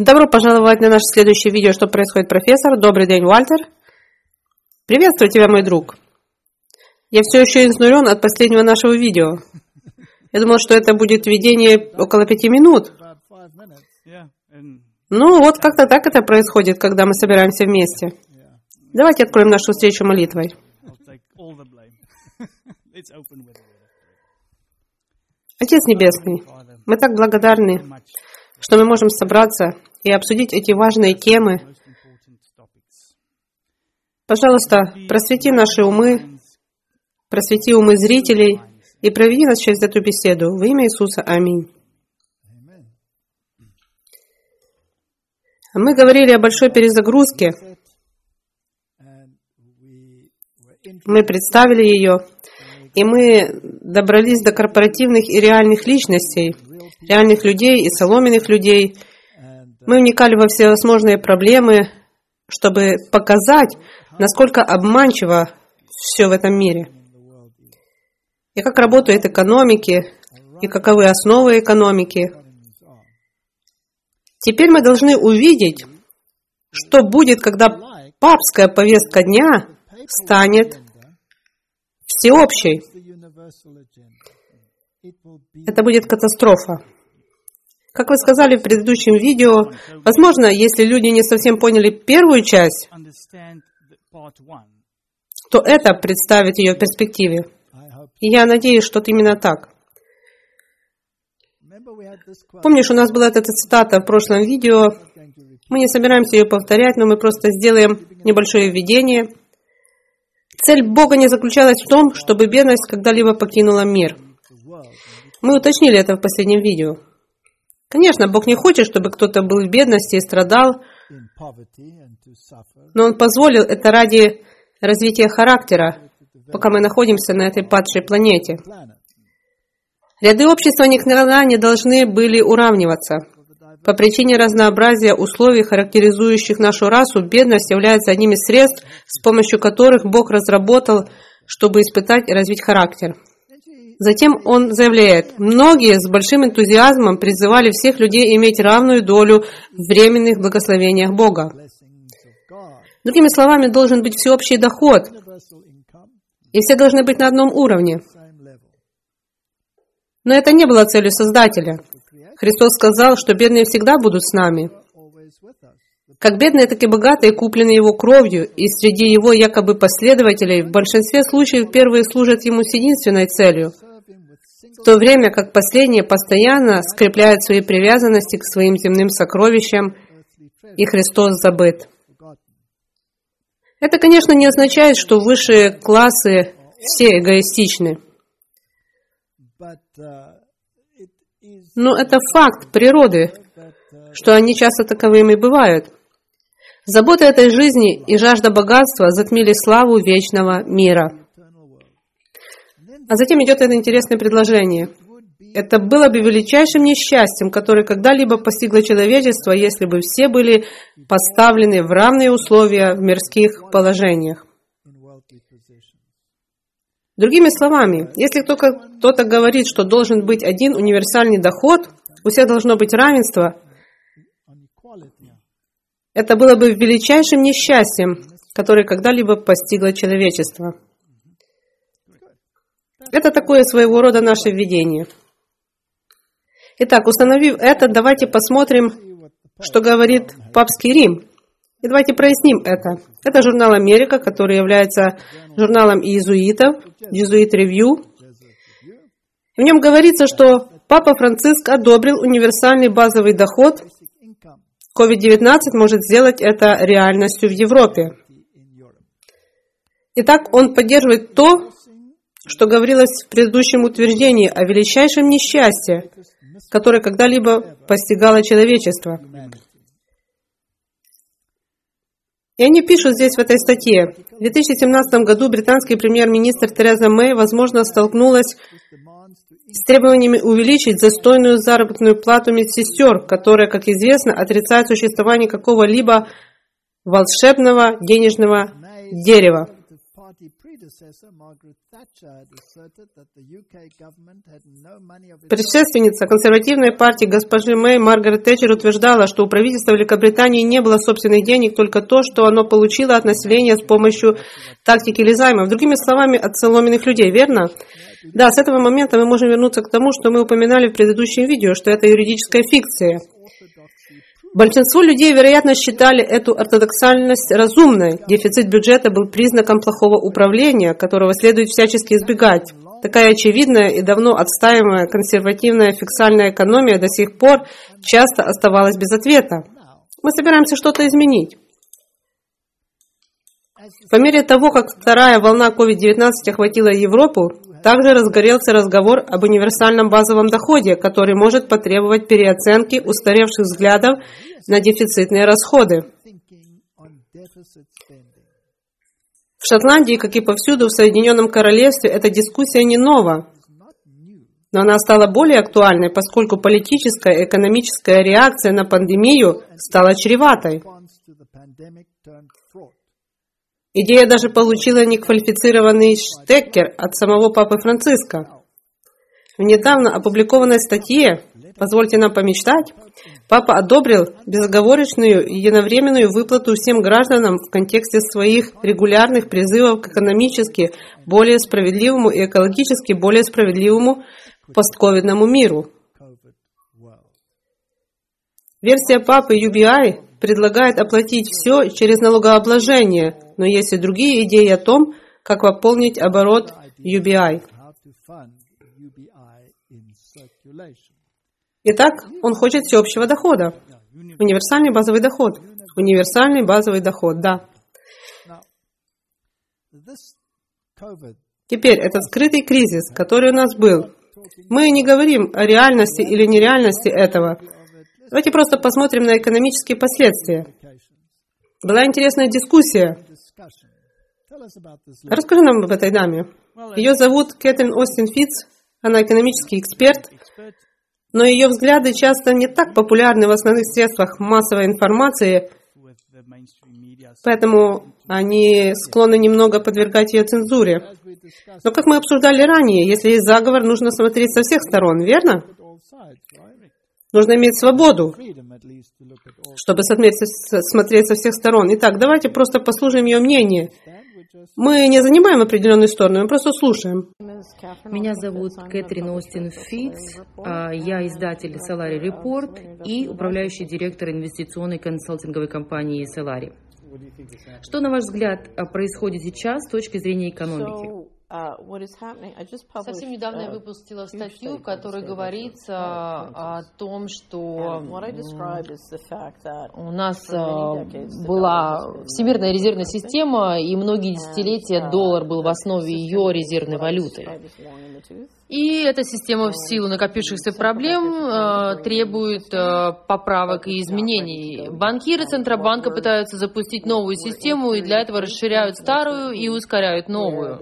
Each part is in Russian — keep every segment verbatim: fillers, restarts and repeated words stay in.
Добро пожаловать на наше следующее видео «Что происходит, профессор?». Добрый день, Уальтер. Приветствую тебя, мой друг. Я все еще изнурен от последнего нашего видео. Я думал, что это будет введение около пяти минут. Ну, вот как-то так это происходит, когда мы собираемся вместе. Давайте откроем нашу встречу молитвой. Отец Небесный, мы так благодарны, что мы можем собраться и обсудить эти важные темы. Пожалуйста, просвети наши умы, просвети умы зрителей и проведи нас через эту беседу. Во имя Иисуса. Аминь. Мы говорили о большой перезагрузке. Мы представили ее, и мы добрались до корпоративных и реальных личностей, реальных людей и соломенных людей. Мы вникали во всевозможные проблемы, чтобы показать, насколько обманчиво все в этом мире. И как работают экономики, и каковы основы экономики. Теперь мы должны увидеть, что будет, когда папская повестка дня станет всеобщей. Это будет катастрофа. Как вы сказали в предыдущем видео, возможно, если люди не совсем поняли первую часть, то это представит ее в перспективе. И я надеюсь, что это именно так. Помнишь, у нас была эта цитата в прошлом видео. Мы не собираемся ее повторять, но мы просто сделаем небольшое введение. Цель Бога не заключалась в том, чтобы бедность когда-либо покинула мир. Мы уточнили это в последнем видео. Конечно, Бог не хочет, чтобы кто-то был в бедности и страдал, но Он позволил это ради развития характера, пока мы находимся на этой падшей планете. Ряды общества никогда не должны были уравниваться. По причине разнообразия условий, характеризующих нашу расу, бедность является одним из средств, с помощью которых Бог разработал, чтобы испытать и развить характер. Затем он заявляет, многие с большим энтузиазмом призывали всех людей иметь равную долю в временных благословениях Бога. Другими словами, должен быть всеобщий доход, и все должны быть на одном уровне. Но это не было целью Создателя. Христос сказал, что бедные всегда будут с нами. Как бедные, так и богатые куплены Его кровью, и среди Его якобы последователей в большинстве случаев первые служат Ему с единственной целью, в то время как последние постоянно скрепляют свои привязанности к своим земным сокровищам, и Христос забыт. Это, конечно, не означает, что высшие классы все эгоистичны. Но это факт природы, что они часто таковыми бывают. Забота этой жизни и жажда богатства затмили славу вечного мира. А затем идет это интересное предложение. Это было бы величайшим несчастьем, которое когда-либо постигло человечество, если бы все были поставлены в равные условия в мирских положениях. Другими словами, если кто-то говорит, что должен быть один универсальный доход, у всех должно быть равенство, это было бы величайшим несчастьем, которое когда-либо постигло человечество. Это такое своего рода наше введение. Итак, установив это, давайте посмотрим, что говорит Папский Рим. И давайте проясним это. Это журнал «Америка», который является журналом иезуитов, Jesuit Review. В нем говорится, что Папа Франциск одобрил универсальный базовый доход. ковид девятнадцать может сделать это реальностью в Европе. Итак, он поддерживает то, что говорилось в предыдущем утверждении о величайшем несчастье, которое когда-либо постигало человечество. И они пишут здесь в этой статье. В две тысячи семнадцатом году британский премьер-министр Тереза Мэй, возможно, столкнулась с требованиями увеличить застойную заработную плату медсестер, которая, как известно, отрицает существование какого-либо волшебного денежного дерева. Предшественница консервативной партии госпожи Мэй Маргарет Тэтчер утверждала, что у правительства Великобритании не было собственных денег, только то, что оно получило от населения с помощью тактики или займов. Другими словами, от соломенных людей, верно? Да, с этого момента мы можем вернуться к тому, что мы упоминали в предыдущем видео, что это юридическая фикция. Большинство людей, вероятно, считали эту ортодоксальность разумной. Дефицит бюджета был признаком плохого управления, которого следует всячески избегать. Такая очевидная и давно отстаиваемая консервативная фискальная экономия до сих пор часто оставалась без ответа. Мы собираемся что-то изменить. По мере того, как вторая волна ковид девятнадцать охватила Европу, также разгорелся разговор об универсальном базовом доходе, который может потребовать переоценки устаревших взглядов на дефицитные расходы. В Шотландии, как и повсюду в Соединенном Королевстве, эта дискуссия не нова, но она стала более актуальной, поскольку политическая и экономическая реакция на пандемию стала чреватой. Идея даже получила неквалифицированный штекер от самого Папы Франциска. В недавно опубликованной статье, позвольте нам помечтать, Папа одобрил безоговорочную и единовременную выплату всем гражданам в контексте своих регулярных призывов к экономически более справедливому и экологически более справедливому постковидному миру. Версия Папы ю би ай предлагает оплатить все через налогообложение, но есть и другие идеи о том, как пополнить оборот ю би ай. Итак, он хочет всеобщего дохода. Универсальный базовый доход. Универсальный базовый доход, да. Теперь, этот скрытый кризис, который у нас был, мы не говорим о реальности или нереальности этого. Давайте просто посмотрим на экономические последствия. Была интересная дискуссия. Расскажи нам об этой даме. Ее зовут Кэтрин Остин Фитц, она экономический эксперт, но ее взгляды часто не так популярны в основных средствах массовой информации, поэтому они склонны немного подвергать ее цензуре. Но, как мы обсуждали ранее, если есть заговор, нужно смотреть со всех сторон, верно? Нужно иметь свободу, чтобы смотреть со всех сторон. Итак, давайте просто послушаем ее мнение. Мы не занимаем определенную сторону, мы просто слушаем. Меня зовут Кэтрин Остин Фитц, я издатель Solari Report и управляющий директор инвестиционной консалтинговой компании Solari. Что, на ваш взгляд, происходит сейчас с точки зрения экономики? Совсем недавно я выпустила статью, в которой говорится о том, что у нас была всемирная резервная система, и многие десятилетия доллар был в основе ее резервной валюты. И эта система в силу накопившихся проблем требует поправок и изменений. Банкиры Центробанка пытаются запустить новую систему, и для этого расширяют старую и ускоряют новую.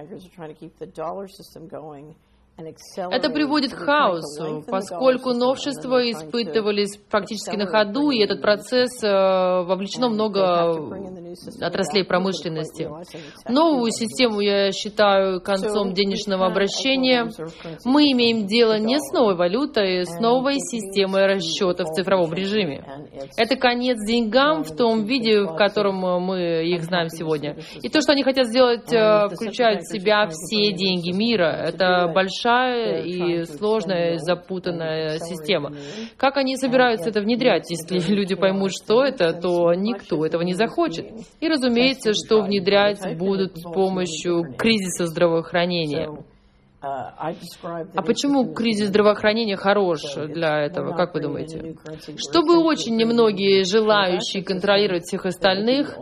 Это приводит к хаосу, поскольку новшества испытывались практически на ходу, и этот процесс вовлечено много отраслей промышленности. Новую систему я считаю концом денежного обращения. Мы имеем дело не с новой валютой, а с новой системой расчета в цифровом режиме. Это конец деньгам в том виде, в котором мы их знаем сегодня. И то, что они хотят сделать, включает в себя все деньги мира. Это большая и сложная, запутанная система. Как они собираются это внедрять? Если люди поймут, что это, то никто этого не захочет. И, разумеется, что внедрять будут с помощью кризиса здравоохранения. А почему кризис здравоохранения хорош для этого, как вы думаете? Чтобы очень немногие желающие контролировать всех остальных,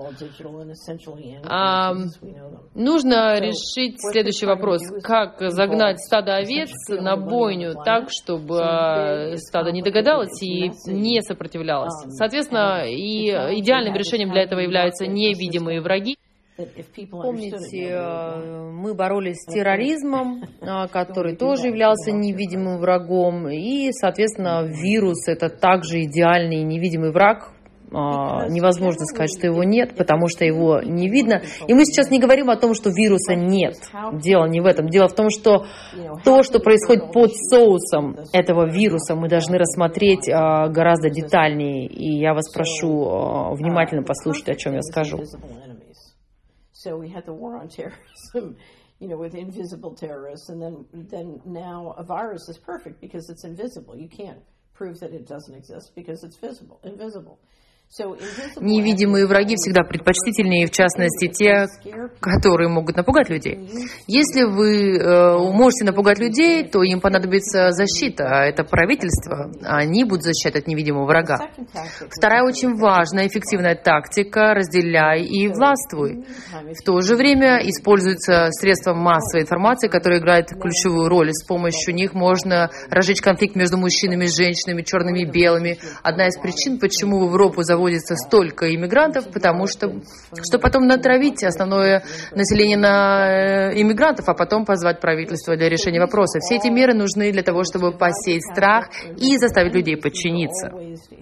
а, нужно решить следующий вопрос. Как загнать стадо овец на бойню так, чтобы стадо не догадалось и не сопротивлялось? Соответственно, и идеальным решением для этого являются невидимые враги. Помните, мы боролись с терроризмом, который тоже являлся невидимым врагом, и, соответственно, вирус — это также идеальный невидимый враг, невозможно сказать, что его нет, потому что его не видно. И мы сейчас не говорим о том, что вируса нет. Дело не в этом. Дело в том, что то, что происходит под соусом этого вируса, мы должны рассмотреть гораздо детальнее. И я вас прошу внимательно послушать, о чем я скажу. You know, with invisible terrorists, and then then now a virus is perfect because it's invisible. You can't prove that it doesn't exist because it's visible, invisible. Невидимые враги всегда предпочтительнее, в частности, те, которые могут напугать людей. Если вы э, можете напугать людей, то им понадобится защита, а это правительство. Они будут защищать от невидимого врага. Вторая очень важная, эффективная тактика – разделяй и властвуй. В то же время используются средства массовой информации, которые играют ключевую роль. С помощью них можно разжечь конфликт между мужчинами, женщинами, черными и белыми. Одна из причин, почему в Европу заводится Вводится столько иммигрантов, потому что, что потом натравить основное население на иммигрантов, а потом позвать правительство для решения вопроса. Все эти меры нужны для того, чтобы посеять страх и заставить людей подчиниться.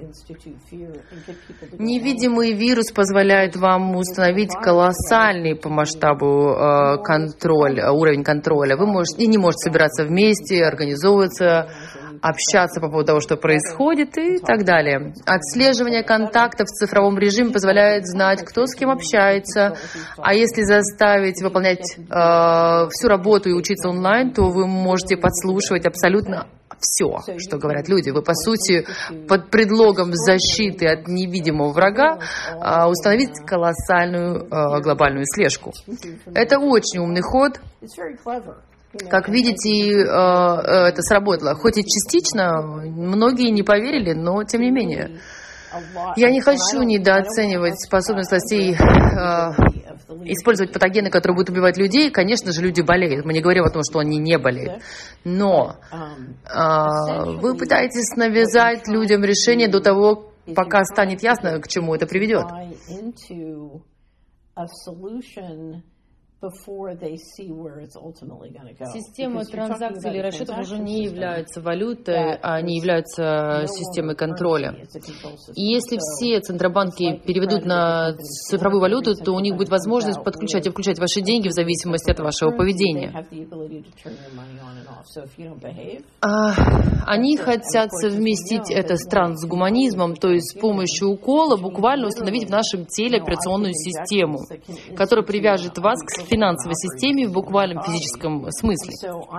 Невидимый вирус позволяет вам установить колоссальный по масштабу э, контроль, уровень контроля. Вы можете, не можете собираться вместе, организовываться, общаться по поводу того, что происходит и так далее. Отслеживание контактов в цифровом режиме позволяет знать, кто с кем общается. А если заставить выполнять э, всю работу и учиться онлайн, то вы можете подслушивать абсолютно все, что говорят люди. Вы, по сути, под предлогом защиты от невидимого врага э, установить колоссальную э, глобальную слежку. Это очень умный ход. Как видите, это сработало. Хоть и частично, многие не поверили, но тем не менее. Я не хочу недооценивать способность властей использовать патогены, которые будут убивать людей. Конечно же, люди болеют. Мы не говорим о том, что они не болеют. Но вы пытаетесь навязать людям решение до того, пока станет ясно, к чему это приведет. Система транзакций или расчетов уже не являются валютой, а они являются системой контроля. И если все центробанки переведут на цифровую валюту, то у них будет возможность подключать и включать ваши деньги в зависимости от вашего поведения. А они хотят совместить это с трансгуманизмом, то есть с помощью укола буквально установить в нашем теле операционную систему, которая привяжет вас к финансовой системе в буквальном физическом смысле.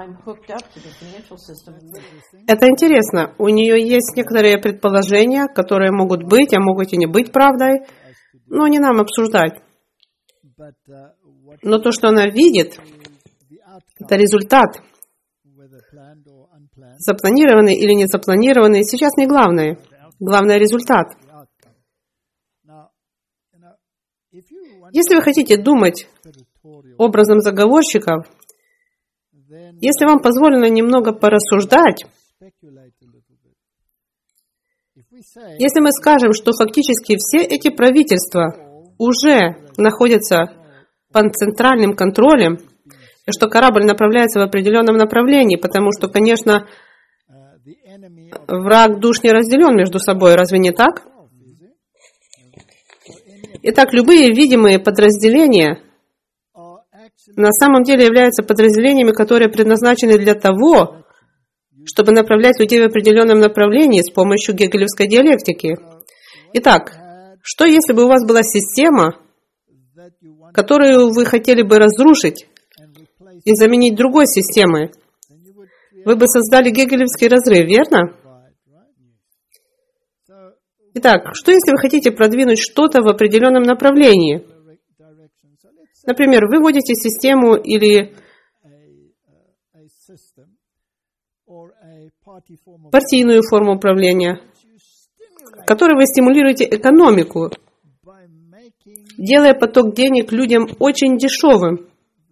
Это интересно. У нее есть некоторые предположения, которые могут быть, а могут и не быть правдой, но не нам обсуждать. Но то, что она видит, это результат. Запланированный или не запланированный, сейчас не главное. Главное — результат. Если вы хотите думать образом заговорщиков, если вам позволено немного порассуждать, если мы скажем, что фактически все эти правительства уже находятся под центральным контролем, и что корабль направляется в определенном направлении, потому что, конечно, враг душ не разделен между собой, разве не так? Итак, любые видимые подразделения на самом деле являются подразделениями, которые предназначены для того, чтобы направлять людей в определенном направлении с помощью гегелевской диалектики. Итак, что если бы у вас была система, которую вы хотели бы разрушить и заменить другой системой? Вы бы создали гегелевский разрыв, верно? Итак, что если вы хотите продвинуть что-то в определенном направлении? Например, вы вводите систему или партийную форму управления, которой вы стимулируете экономику, делая поток денег людям очень дешевым.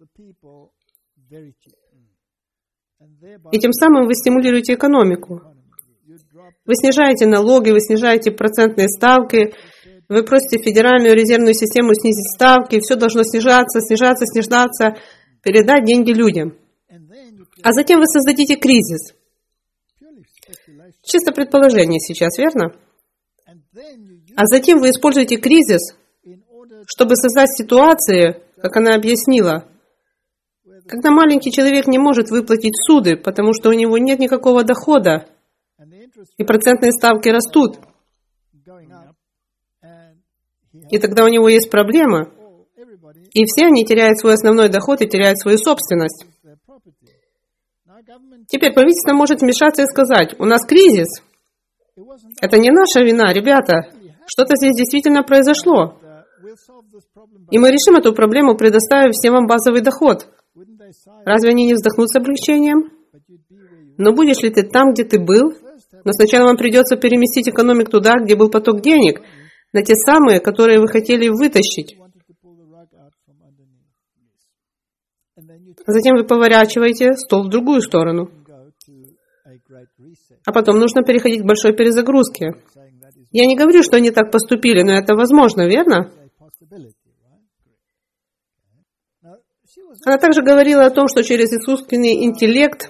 И тем самым вы стимулируете экономику. Вы снижаете налоги, вы снижаете процентные ставки, вы просите Федеральную резервную систему снизить ставки, все должно снижаться, снижаться, снижаться, передать деньги людям. А затем вы создадите кризис. Чисто предположение сейчас, верно? А затем вы используете кризис, чтобы создать ситуации, как она объяснила, когда маленький человек не может выплатить суды, потому что у него нет никакого дохода, и процентные ставки растут. И тогда у него есть проблема. И все они теряют свой основной доход и теряют свою собственность. Теперь правительство может вмешаться и сказать: у нас кризис. Это не наша вина, ребята. Что-то здесь действительно произошло. И мы решим эту проблему, предоставив всем вам базовый доход. Разве они не вздохнут с облегчением? Но будешь ли ты там, где ты был? Но сначала вам придется переместить экономику туда, где был поток денег, на те самые, которые вы хотели вытащить. Затем вы поворачиваете стол в другую сторону. А потом нужно переходить к большой перезагрузке. Я не говорю, что они так поступили, но это возможно, верно? Она также говорила о том, что через искусственный интеллект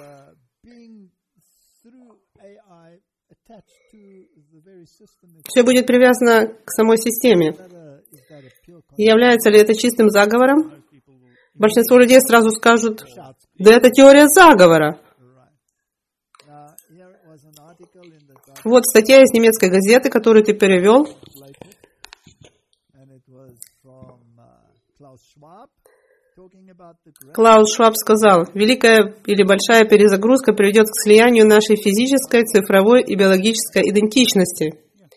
все будет привязано к самой системе. И является ли это чистым заговором? Большинство людей сразу скажут: да это теория заговора. Вот статья из немецкой газеты, которую ты перевел. Клаус Шваб сказал: великая или большая перезагрузка приведет к слиянию нашей физической, цифровой и биологической идентичности.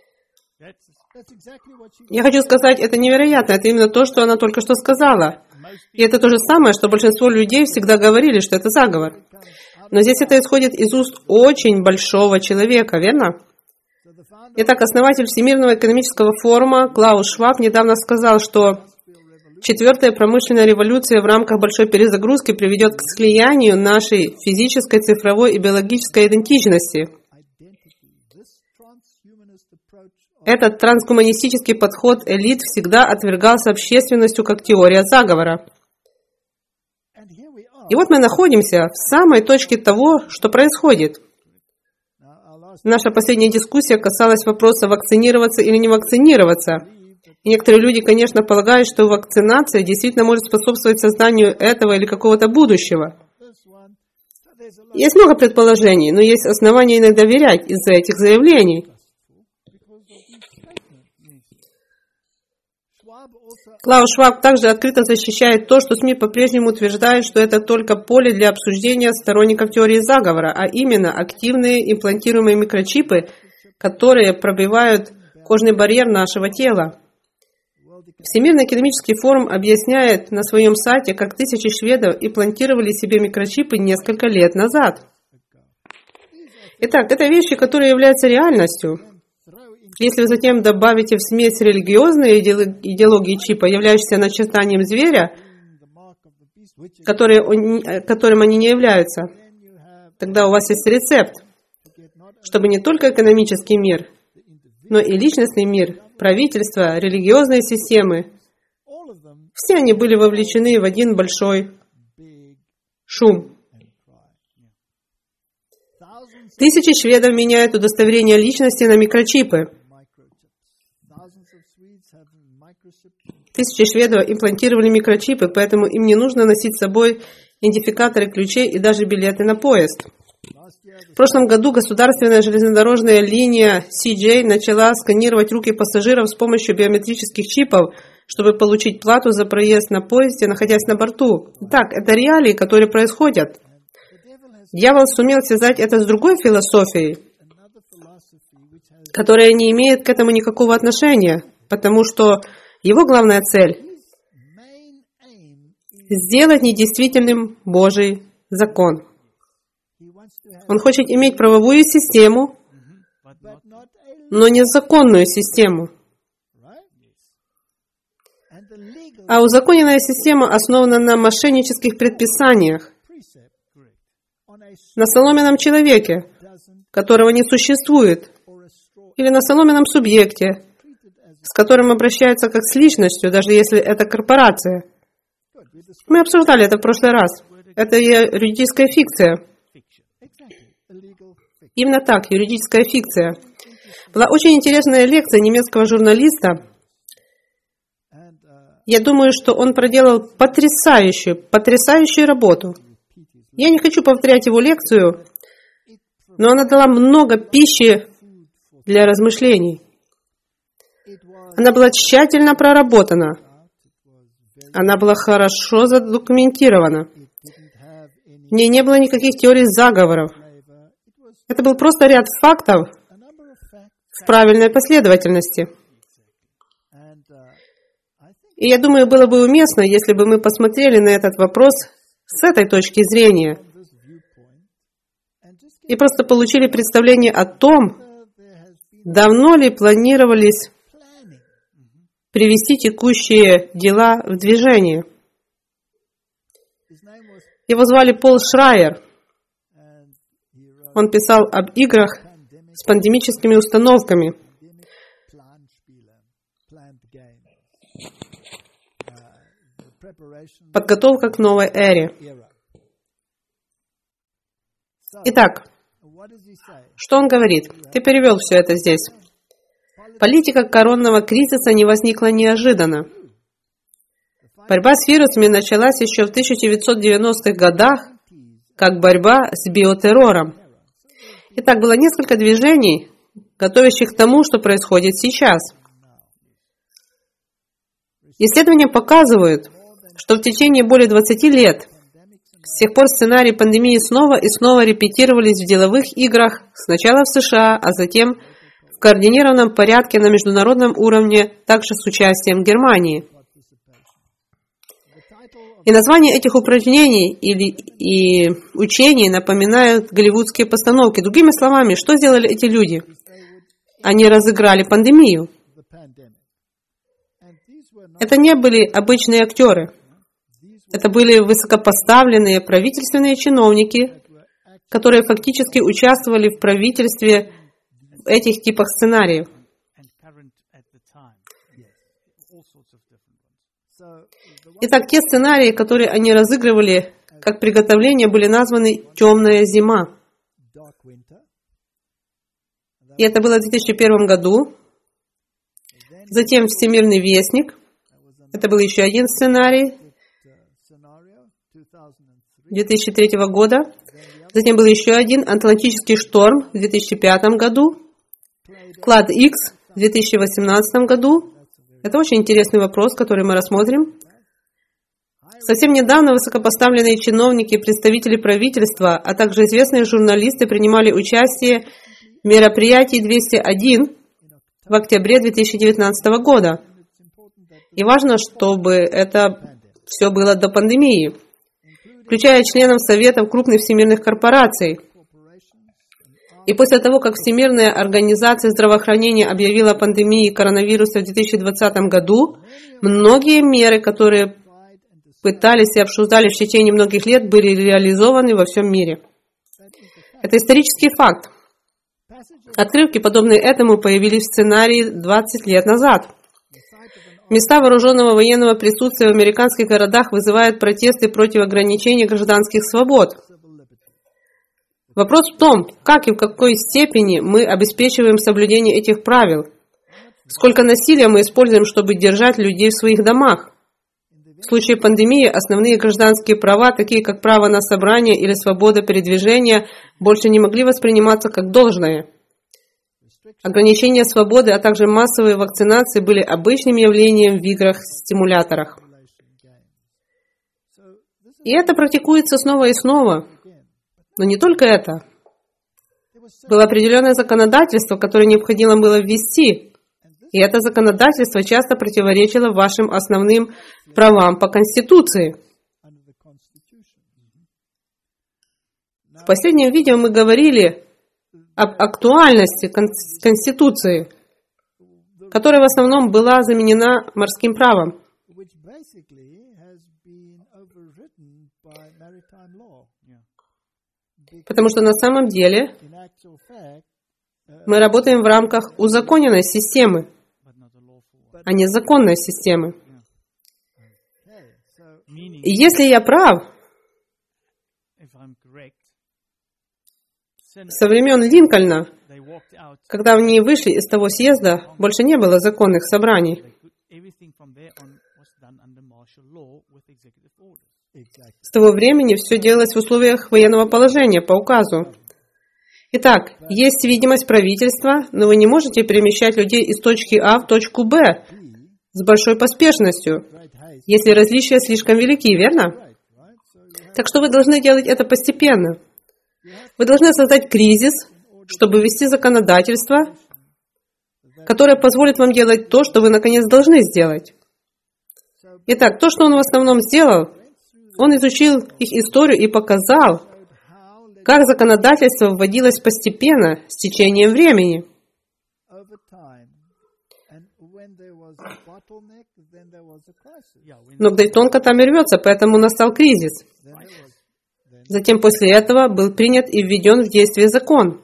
Я хочу сказать, это невероятно, это именно то, что она только что сказала. И это то же самое, что большинство людей всегда говорили, что это заговор. Но здесь это исходит из уст очень большого человека, верно? Итак, основатель Всемирного экономического форума Клаус Шваб недавно сказал, что четвертая промышленная революция в рамках большой перезагрузки приведет к слиянию нашей физической, цифровой и биологической идентичности. Этот трансгуманистический подход элит всегда отвергался общественностью как теория заговора. И вот мы находимся в самой точке того, что происходит. Наша последняя дискуссия касалась вопроса, вакцинироваться или не вакцинироваться. И некоторые люди, конечно, полагают, что вакцинация действительно может способствовать созданию этого или какого-то будущего. Есть много предположений, но есть основания иногда доверять из-за этих заявлений. Клаус Шваб также открыто защищает то, что СМИ по-прежнему утверждают, что это только поле для обсуждения сторонников теории заговора, а именно активные имплантируемые микрочипы, которые пробивают кожный барьер нашего тела. Всемирный экономический форум объясняет на своем сайте, как тысячи шведов имплантировали себе микрочипы несколько лет назад. Итак, это вещи, которые являются реальностью. Если вы затем добавите в смесь религиозные идеологии чипа, являющиеся начертанием зверя, которые, которым они не являются, тогда у вас есть рецепт, чтобы не только экономический мир, но и личностный мир, правительство, религиозные системы, все они были вовлечены в один большой шум. Тысячи шведов меняют удостоверение личности на микрочипы. Тысячи шведов имплантировали микрочипы, поэтому им не нужно носить с собой идентификаторы ключей и даже билеты на поезд. В прошлом году государственная железнодорожная линия си джей начала сканировать руки пассажиров с помощью биометрических чипов, чтобы получить плату за проезд на поезде, находясь на борту. Итак, это реалии, которые происходят. Дьявол сумел связать это с другой философией, которая не имеет к этому никакого отношения, потому что его главная цель – сделать недействительным Божий закон. Он хочет иметь правовую систему, но не законную систему. А узаконенная система основана на мошеннических предписаниях, на соломенном человеке, которого не существует, или на соломенном субъекте, с которым обращаются как с личностью, даже если это корпорация. Мы обсуждали это в прошлый раз. Это юридическая фикция. Именно так, юридическая фикция. Была очень интересная лекция немецкого журналиста. Я думаю, что он проделал потрясающую, потрясающую работу. Я не хочу повторять его лекцию, но она дала много пищи для размышлений. Она была тщательно проработана. Она была хорошо задокументирована. В ней не было никаких теорий заговоров. Это был просто ряд фактов в правильной последовательности. И я думаю, было бы уместно, если бы мы посмотрели на этот вопрос с этой точки зрения и просто получили представление о том, давно ли планировались привести текущие дела в движение. Его звали Пол Шрайер. Он писал об играх с пандемическими установками. Подготовка к новой эре. Итак, что он говорит? Ты перевел все это здесь. Политика коронного кризиса не возникла неожиданно. Борьба с вирусами началась еще в тысяча девятьсот девяностых годах, как борьба с биотеррором. Итак, было несколько движений, готовящих к тому, что происходит сейчас. Исследования показывают, что в течение более двадцати лет с тех пор сценарии пандемии снова и снова репетировались в деловых играх, сначала в США, а затем в координированном порядке на международном уровне, также с участием Германии. И названия этих упражнений или и учений напоминают голливудские постановки. Другими словами, что сделали эти люди? Они разыграли пандемию. Это не были обычные актеры. Это были высокопоставленные правительственные чиновники, которые фактически участвовали в правительстве в этих типах сценариев. Итак, те сценарии, которые они разыгрывали как приготовление, были названы «Темная зима». И это было в две тысячи первом году. Затем «Всемирный вестник». Это был еще один сценарий две тысячи третьего года. Затем был еще один «Атлантический шторм» в две тысячи пятом году. «Клад Икс» в две тысячи восемнадцатом году. Это очень интересный вопрос, который мы рассмотрим. Совсем недавно высокопоставленные чиновники и представители правительства, а также известные журналисты принимали участие в мероприятии двести один в октябре две тысячи девятнадцатого года. И важно, чтобы это все было до пандемии, включая членов советов крупных всемирных корпораций. И после того, как Всемирная организация здравоохранения объявила о пандемии коронавируса в две тысячи двадцатом году, многие меры, которые пытались и обсуждали в течение многих лет, были реализованы во всем мире. Это исторический факт. Отрывки, подобные этому, появились в сценарии двадцать лет назад. Места вооруженного военного присутствия в американских городах вызывают протесты против ограничения гражданских свобод. Вопрос в том, как и в какой степени мы обеспечиваем соблюдение этих правил. Сколько насилия мы используем, чтобы держать людей в своих домах. В случае пандемии основные гражданские права, такие как право на собрание или свобода передвижения, больше не могли восприниматься как должное. Ограничения свободы, а также массовые вакцинации были обычным явлением в играх-стимуляторах. И это практикуется снова и снова. Но не только это. Было определенное законодательство, которое необходимо было ввести. И это законодательство часто противоречило вашим основным правам по Конституции. В последнем видео мы говорили об актуальности Конституции, которая в основном была заменена морским правом. Потому что на самом деле мы работаем в рамках узаконенной системы, а не законной системы. И если я прав, со времен Линкольна Когда они вышли из того съезда, больше не было законных собраний. С того времени все делалось в условиях военного положения по указу. Итак, есть видимость правительства, но вы не можете перемещать людей из точки А в точку Б с большой поспешностью, если различия слишком велики, верно? Так что вы должны делать это постепенно. Вы должны создать кризис, чтобы ввести законодательство, которое позволит вам делать то, что вы наконец должны сделать. Итак, то, что он в основном сделал, он изучил их историю и показал, как законодательство вводилось постепенно с течением времени. Но Дейтонка там и рвется, поэтому настал кризис. Затем после этого был принят и введен в действие закон.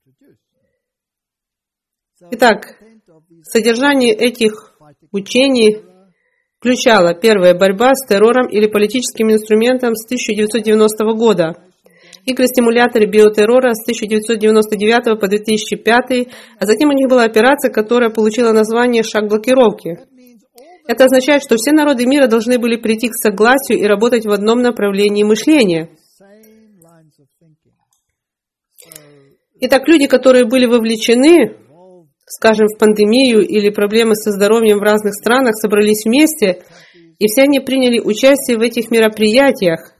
Итак, содержание этих учений включало: первое, борьба с террором или политическим инструментом с тысяча девятьсот девяностого года, игры-стимуляторы биотеррора с тысяча девятьсот девяносто девятого по две тысячи пятый, а затем у них была операция, которая получила название «Шаг блокировки». Это означает, что все народы мира должны были прийти к согласию и работать в одном направлении мышления. Итак, люди, которые были вовлечены, скажем, в пандемию или проблемы со здоровьем в разных странах, собрались вместе, и все они приняли участие в этих мероприятиях.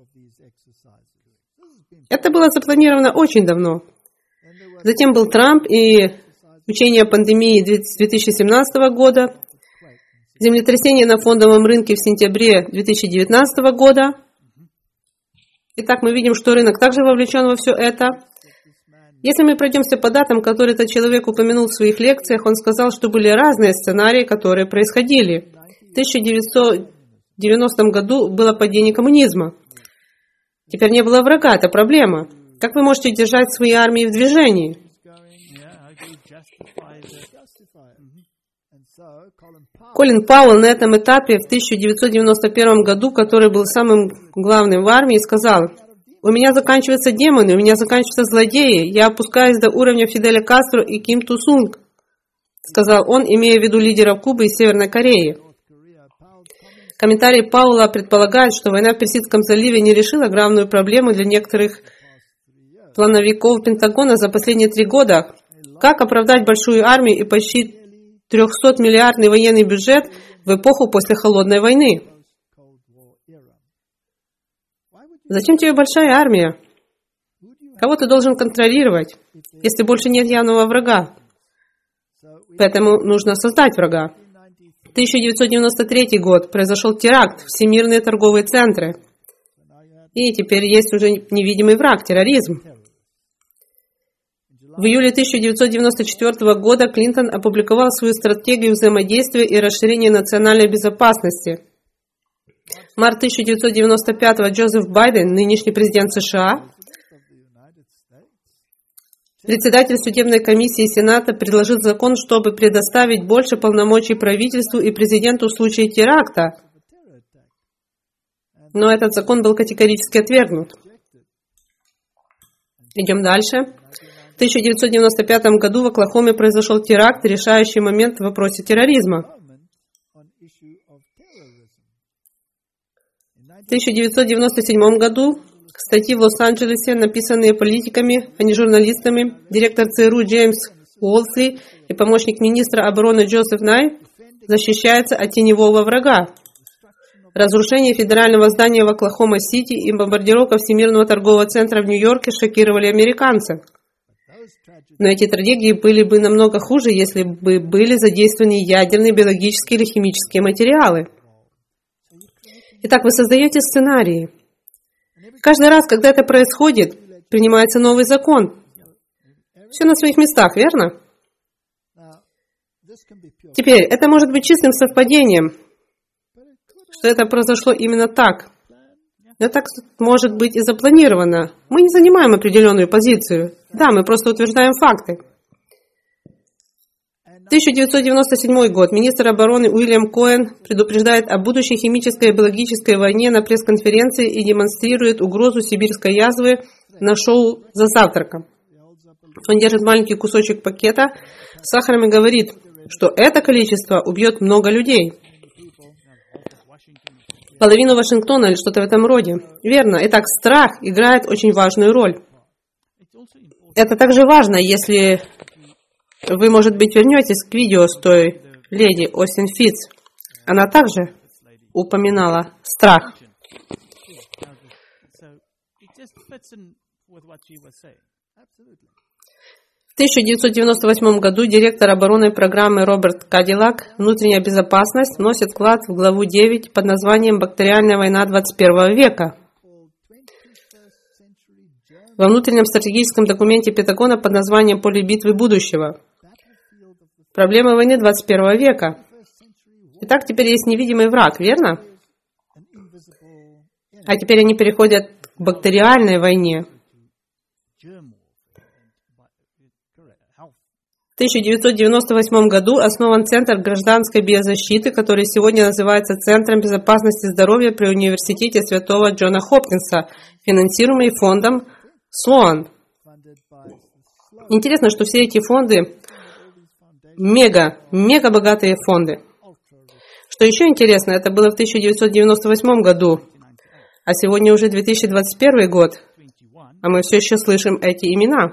Это было запланировано очень давно. Затем был Трамп и учение о пандемии две тысячи семнадцатого года, землетрясение на фондовом рынке в сентябре две тысячи девятнадцатого года. Итак, мы видим, что рынок также вовлечен во все это. Если мы пройдемся по датам, которые этот человек упомянул в своих лекциях, он сказал, что были разные сценарии, которые происходили. В тысяча девятьсот девяностом году было падение коммунизма. Теперь не было врага, это проблема. Как вы можете держать свои армии в движении? Колин Пауэлл на этом этапе в тысяча девятьсот девяносто первом году, который был самым главным в армии, сказал: «У меня заканчиваются демоны, у меня заканчиваются злодеи, я опускаюсь до уровня Фиделя Кастро и Ким Ту Сунг», сказал он, имея в виду лидеров Кубы и Северной Кореи. Комментарий Пауэлла предполагает, что война в Персидском заливе не решила главную проблему для некоторых плановиков Пентагона за последние три года. Как оправдать большую армию и почти трехсотмиллиардный военный бюджет в эпоху после Холодной войны? Зачем тебе большая армия? Кого ты должен контролировать, если больше нет явного врага? Поэтому нужно создать врага. тысяча девятьсот девяносто третий год произошел теракт, всемирные торговые центры. И теперь есть уже невидимый враг, терроризм. В июле тысяча девятьсот девяносто четвёртого года Клинтон опубликовал свою стратегию взаимодействия и расширения национальной безопасности. Март тысяча девятьсот девяносто пятого Джозеф Байден, нынешний президент США, председатель судебной комиссии Сената, предложил закон, чтобы предоставить больше полномочий правительству и президенту в случае теракта. Но этот закон был категорически отвергнут. Идем дальше. В тысяча девятьсот девяносто пятом году в Оклахоме произошел теракт, решающий момент в вопросе терроризма. В тысяча девятьсот девяносто седьмом году статьи в Лос-Анджелесе, написанные политиками, а не журналистами, директор ЦРУ Джеймс Уолсли и помощник министра обороны Джозеф Най защищаются от теневого врага. Разрушение федерального здания в Оклахома-Сити и бомбардировка Всемирного торгового центра в Нью-Йорке шокировали американцев. Но эти трагедии были бы намного хуже, если бы были задействованы ядерные, биологические или химические материалы. Итак, вы создаете сценарии. Каждый раз, когда это происходит, принимается новый закон. Все на своих местах, верно? Теперь, это может быть чистым совпадением, что это произошло именно так. Но так может быть и запланировано. Мы не занимаем определенную позицию. Да, мы просто утверждаем факты. тысяча девятьсот девяносто седьмой год. Министр обороны Уильям Коэн предупреждает о будущей химической и биологической войне на пресс-конференции и демонстрирует угрозу сибирской язвы на шоу «За завтраком». Он держит маленький кусочек пакета с сахаром и говорит, что это количество убьет много людей. Половину Вашингтона или что-то в этом роде. Верно. Итак, страх играет очень важную роль. Это также важно, если вы, может быть, вернетесь к видео с той леди Остин Фитц. Она также упоминала страх. В тысяча девятьсот девяносто восьмом году директор оборонной программы Роберт Кадиллак «Внутренняя безопасность» вносит вклад в главу девять под названием «Бактериальная война двадцать первого века». Во внутреннем стратегическом документе Пентагона под названием «Поле битвы будущего». Проблемы войны двадцать первого века. Итак, теперь есть невидимый враг, верно? А теперь они переходят к бактериальной войне. В тысяча девятьсот девяносто восьмом году основан Центр гражданской биозащиты, который сегодня называется Центром безопасности здоровья при Университете Святого Джона Хопкинса, финансируемый фондом Слоан. Интересно, что все эти фонды мега, мега богатые фонды. Что еще интересно, это было в тысяча девятьсот девяносто восьмом году, а сегодня уже две тысячи двадцать первый год, а мы все еще слышим эти имена.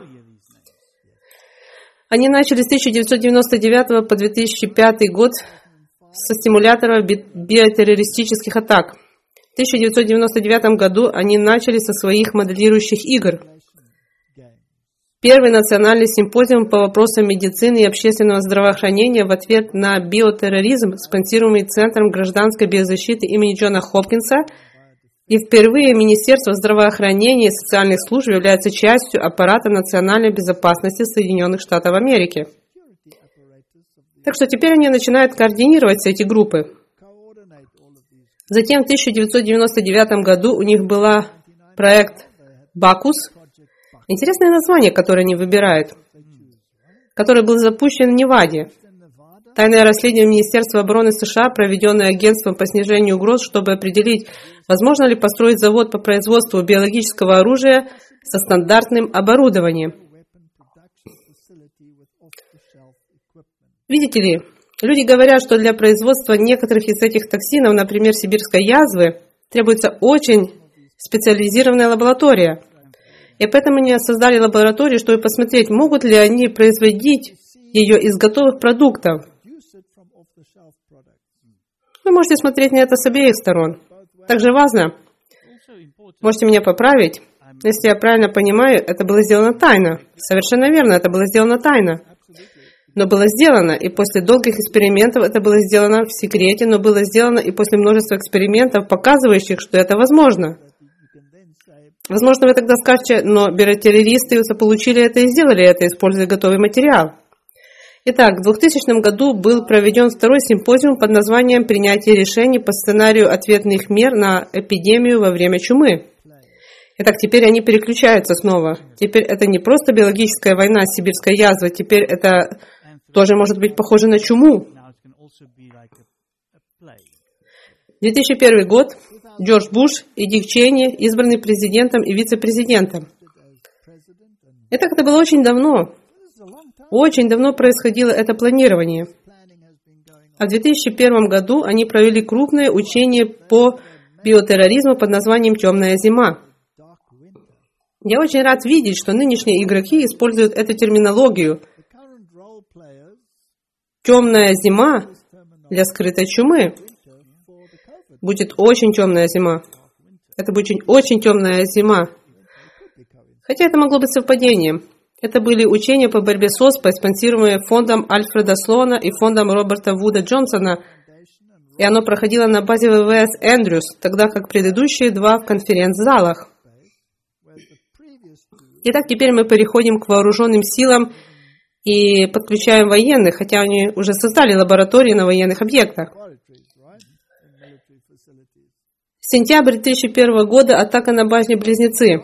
Они начали с тысяча девятьсот девяносто девятого по две тысячи пятый год со стимуляторов би- биотеррористических атак. В тысяча девятьсот девяносто девятом году они начали со своих моделирующих игр. Первый национальный симпозиум по вопросам медицины и общественного здравоохранения в ответ на биотерроризм, спонсируемый Центром гражданской биозащиты имени Джона Хопкинса, и впервые Министерство здравоохранения и социальных служб является частью аппарата национальной безопасности Соединенных Штатов Америки. Так что теперь они начинают координировать эти группы. Затем в тысяча девятьсот девяносто девятом году у них был проект «Бакус». Интересное название, которое они выбирают, который был запущен в Неваде. Тайное расследование Министерства обороны США, проведенное агентством по снижению угроз, чтобы определить, возможно ли построить завод по производству биологического оружия со стандартным оборудованием. Видите ли, люди говорят, что для производства некоторых из этих токсинов, например, сибирской язвы, требуется очень специализированная лаборатория. И поэтому они создали лабораторию, чтобы посмотреть, могут ли они производить ее из готовых продуктов. Вы можете смотреть на это с обеих сторон. Также важно, можете меня поправить, если я правильно понимаю, это было сделано тайно. Совершенно верно, это было сделано тайно. Но было сделано, и после долгих экспериментов это было сделано в секрете, но было сделано и после множества экспериментов, показывающих, что это возможно. Возможно, вы тогда скажете, но биотеррористы получили это и сделали это, используя готовый материал. Итак, в двухтысячном году был проведен второй симпозиум под названием «Принятие решений по сценарию ответных мер на эпидемию во время чумы». Итак, теперь они переключаются снова. Теперь это не просто биологическая война, сибирская язва, теперь это тоже может быть похоже на чуму. две тысячи первый год. Джордж Буш и Дик Чейни избраны президентом и вице-президентом. Итак, это было очень давно. Очень давно происходило это планирование. А в две тысячи первом году они провели крупное учение по биотерроризму под названием «Темная зима». Я очень рад видеть, что нынешние игроки используют эту терминологию «темная зима» для скрытой чумы. Будет очень темная зима. Это будет очень, очень темная зима. Хотя это могло быть совпадением. Это были учения по борьбе с оспой, спонсируемые фондом Альфреда Слоана и фондом Роберта Вуда Джонсона, и оно проходило на базе ВВС Эндрюс, тогда как предыдущие два в конференц-залах. Итак, теперь мы переходим к вооруженным силам и подключаем военных, хотя они уже создали лаборатории на военных объектах. Сентябрь две тысячи первого года атака на башни-близнецы.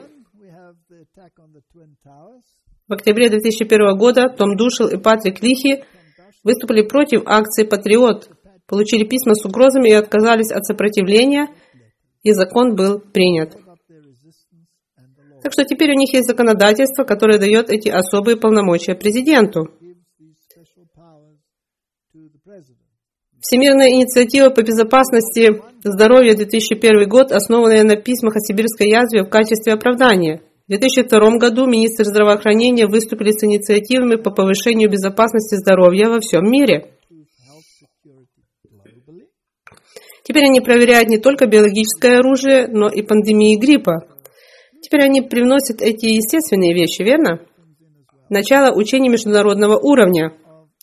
В октябре две тысячи первого года Том Душел и Патрик Лихи выступили против акции «Патриот», получили письма с угрозами и отказались от сопротивления, и закон был принят. Так что теперь у них есть законодательство, которое дает эти особые полномочия президенту. Всемирная инициатива по безопасности здоровья две тысячи первый год, основанная на письмах о сибирской язве в качестве оправдания. В две тысячи втором году министры здравоохранения выступили с инициативами по повышению безопасности здоровья во всем мире. Теперь они проверяют не только биологическое оружие, но и пандемии гриппа. Теперь они привносят эти естественные вещи, верно? Начало учений международного уровня.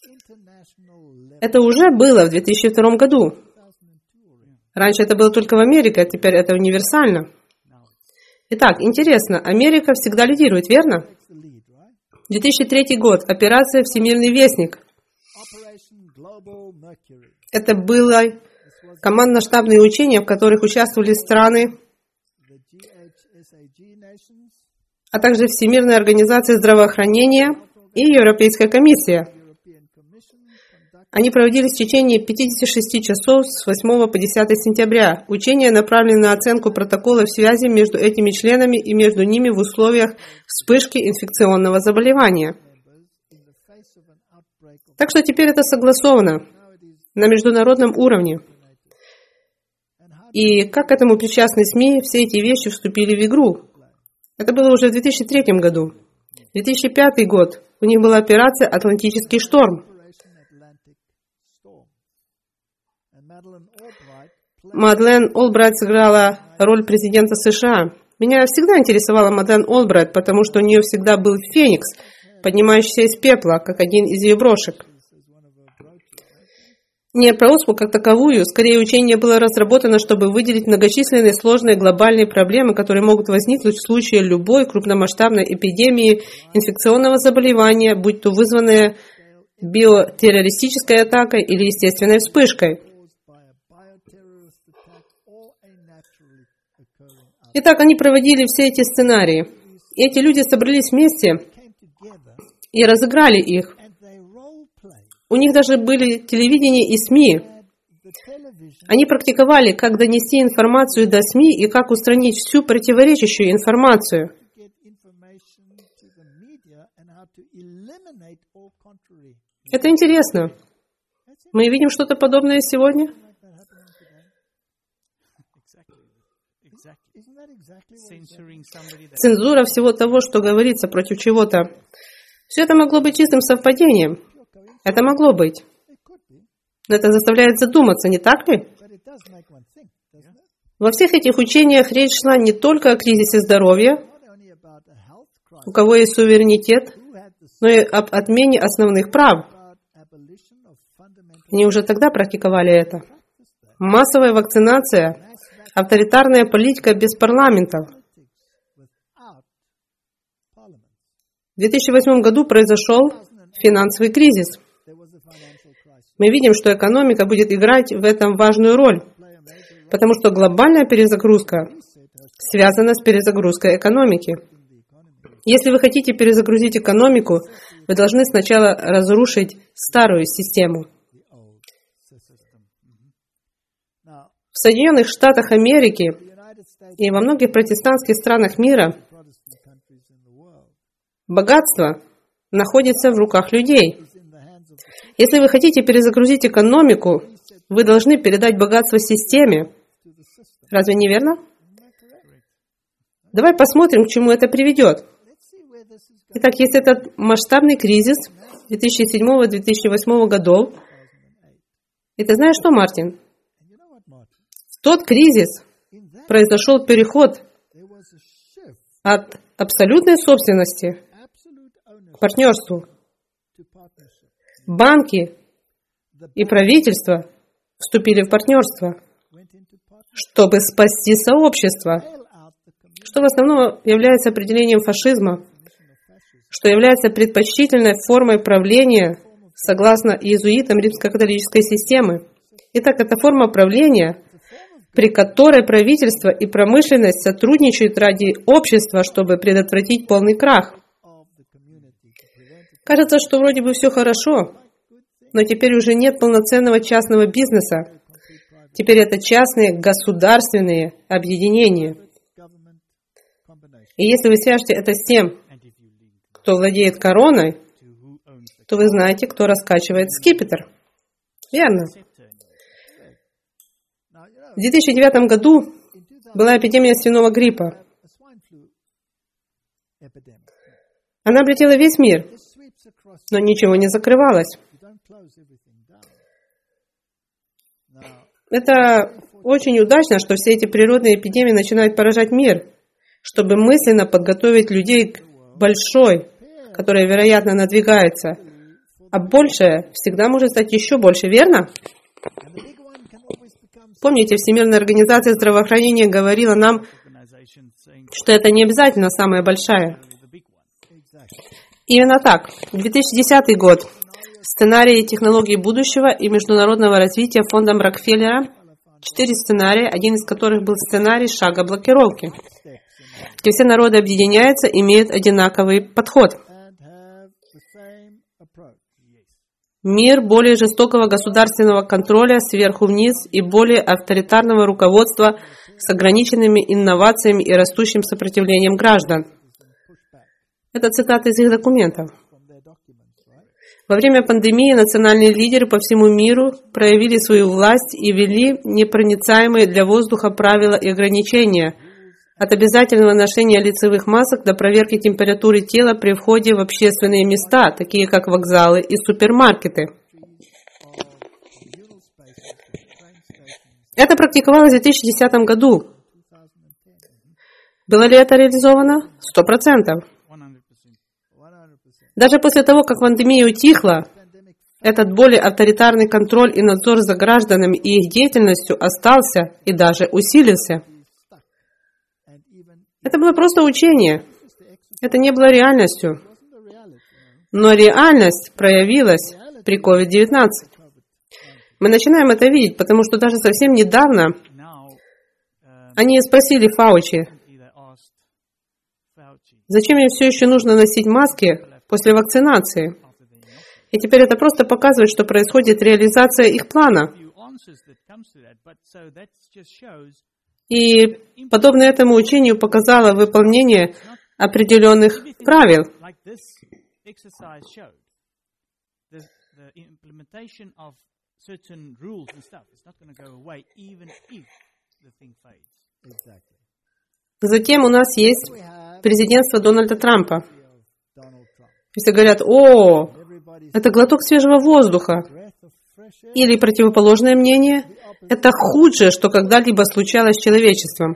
Это уже было в две тысячи втором году. Раньше это было только в Америке, а теперь это универсально. Итак, интересно, Америка всегда лидирует, верно? две тысячи третий год. Операция «Всемирный вестник». Это было командно-штабные учения, в которых участвовали страны, а также Всемирная организация здравоохранения и Европейская комиссия. Они проводились в течение пятидесяти шести часов с восьмого по десятое сентября. Учения направлены на оценку протоколов связи между этими членами и между ними в условиях вспышки инфекционного заболевания. Так что теперь это согласовано на международном уровне. И как к этому причастны СМИ, все эти вещи вступили в игру. Это было уже в две тысячи третьем году. две тысячи пятый год. У них была операция «Атлантический шторм». Мадлен Олбрайт сыграла роль президента США. Меня всегда интересовала Мадлен Олбрайт, потому что у нее всегда был феникс, поднимающийся из пепла, как один из ее брошек. Не про ОСПУ как таковую, скорее учение было разработано, чтобы выделить многочисленные сложные глобальные проблемы, которые могут возникнуть в случае любой крупномасштабной эпидемии инфекционного заболевания, будь то вызванная биотеррористической атакой или естественной вспышкой. Итак, они проводили все эти сценарии. И эти люди собрались вместе и разыграли их. У них даже были телевидение и СМИ. Они практиковали, как донести информацию до СМИ и как устранить всю противоречащую информацию. Это интересно. Мы видим что-то подобное сегодня? Цензура всего того, что говорится против чего-то. Все это могло быть чистым совпадением. Это могло быть. Но это заставляет задуматься, не так ли? Во всех этих учениях речь шла не только о кризисе здоровья, у кого есть суверенитет, но и об отмене основных прав. Они уже тогда практиковали это. Массовая вакцинация, авторитарная политика без парламентов. В две тысячи восьмом году произошел финансовый кризис. Мы видим, что экономика будет играть в этом важную роль, потому что глобальная перезагрузка связана с перезагрузкой экономики. Если вы хотите перезагрузить экономику, вы должны сначала разрушить старую систему. В Соединенных Штатах Америки и во многих протестантских странах мира богатство находится в руках людей. Если вы хотите перезагрузить экономику, вы должны передать богатство системе. Разве не верно? Давай посмотрим, к чему это приведет. Итак, есть этот масштабный кризис две тысячи седьмого — две тысячи восьмого годов. И ты знаешь что, Мартин? В тот кризис произошел переход от абсолютной собственности к партнерству. Банки и правительство вступили в партнерство, чтобы спасти сообщество, что в основном является определением фашизма, что является предпочтительной формой правления согласно иезуитам римско-католической системы. Итак, это форма правления, при которой правительство и промышленность сотрудничают ради общества, чтобы предотвратить полный крах. Кажется, что вроде бы все хорошо, но теперь уже нет полноценного частного бизнеса. Теперь это частные государственные объединения. И если вы свяжете это с тем, кто владеет короной, то вы знаете, кто раскачивает скипетр. Верно. В две тысячи девятом году была эпидемия свиного гриппа. Она облетела весь мир, но ничего не закрывалось. Это очень удачно, что все эти природные эпидемии начинают поражать мир, чтобы мысленно подготовить людей к большой, которая, вероятно, надвигается. А большее всегда может стать еще больше, верно? Помните, Всемирная организация здравоохранения говорила нам, что это не обязательно самая большая. Именно так. две тысячи десятый год. Сценарии технологий будущего и международного развития фондом Рокфеллера. Четыре сценария, один из которых был сценарий шага блокировки, где все народы объединяются, имеют одинаковый подход. Мир более жестокого государственного контроля сверху вниз и более авторитарного руководства с ограниченными инновациями и растущим сопротивлением граждан. Это цитата из их документов. Во время пандемии национальные лидеры по всему миру проявили свою власть и ввели непроницаемые для воздуха правила и ограничения, от обязательного ношения лицевых масок до проверки температуры тела при входе в общественные места, такие как вокзалы и супермаркеты. Это практиковалось в две тысячи десятом году. Было ли это реализовано? Сто процентов. Даже после того, как пандемия утихла, этот более авторитарный контроль и надзор за гражданами и их деятельностью остался и даже усилился. Это было просто учение. Это не было реальностью. Но реальность проявилась при ковид девятнадцать. Мы начинаем это видеть, потому что даже совсем недавно они спросили Фаучи, зачем им все еще нужно носить маски после вакцинации. И теперь это просто показывает, что происходит реализация их плана. И подобно этому учению показало выполнение определенных правил. Затем у нас есть президентство Дональда Трампа. Все говорят: «О, это глоток свежего воздуха». Или противоположное мнение: это худшее, что когда-либо случалось с человечеством.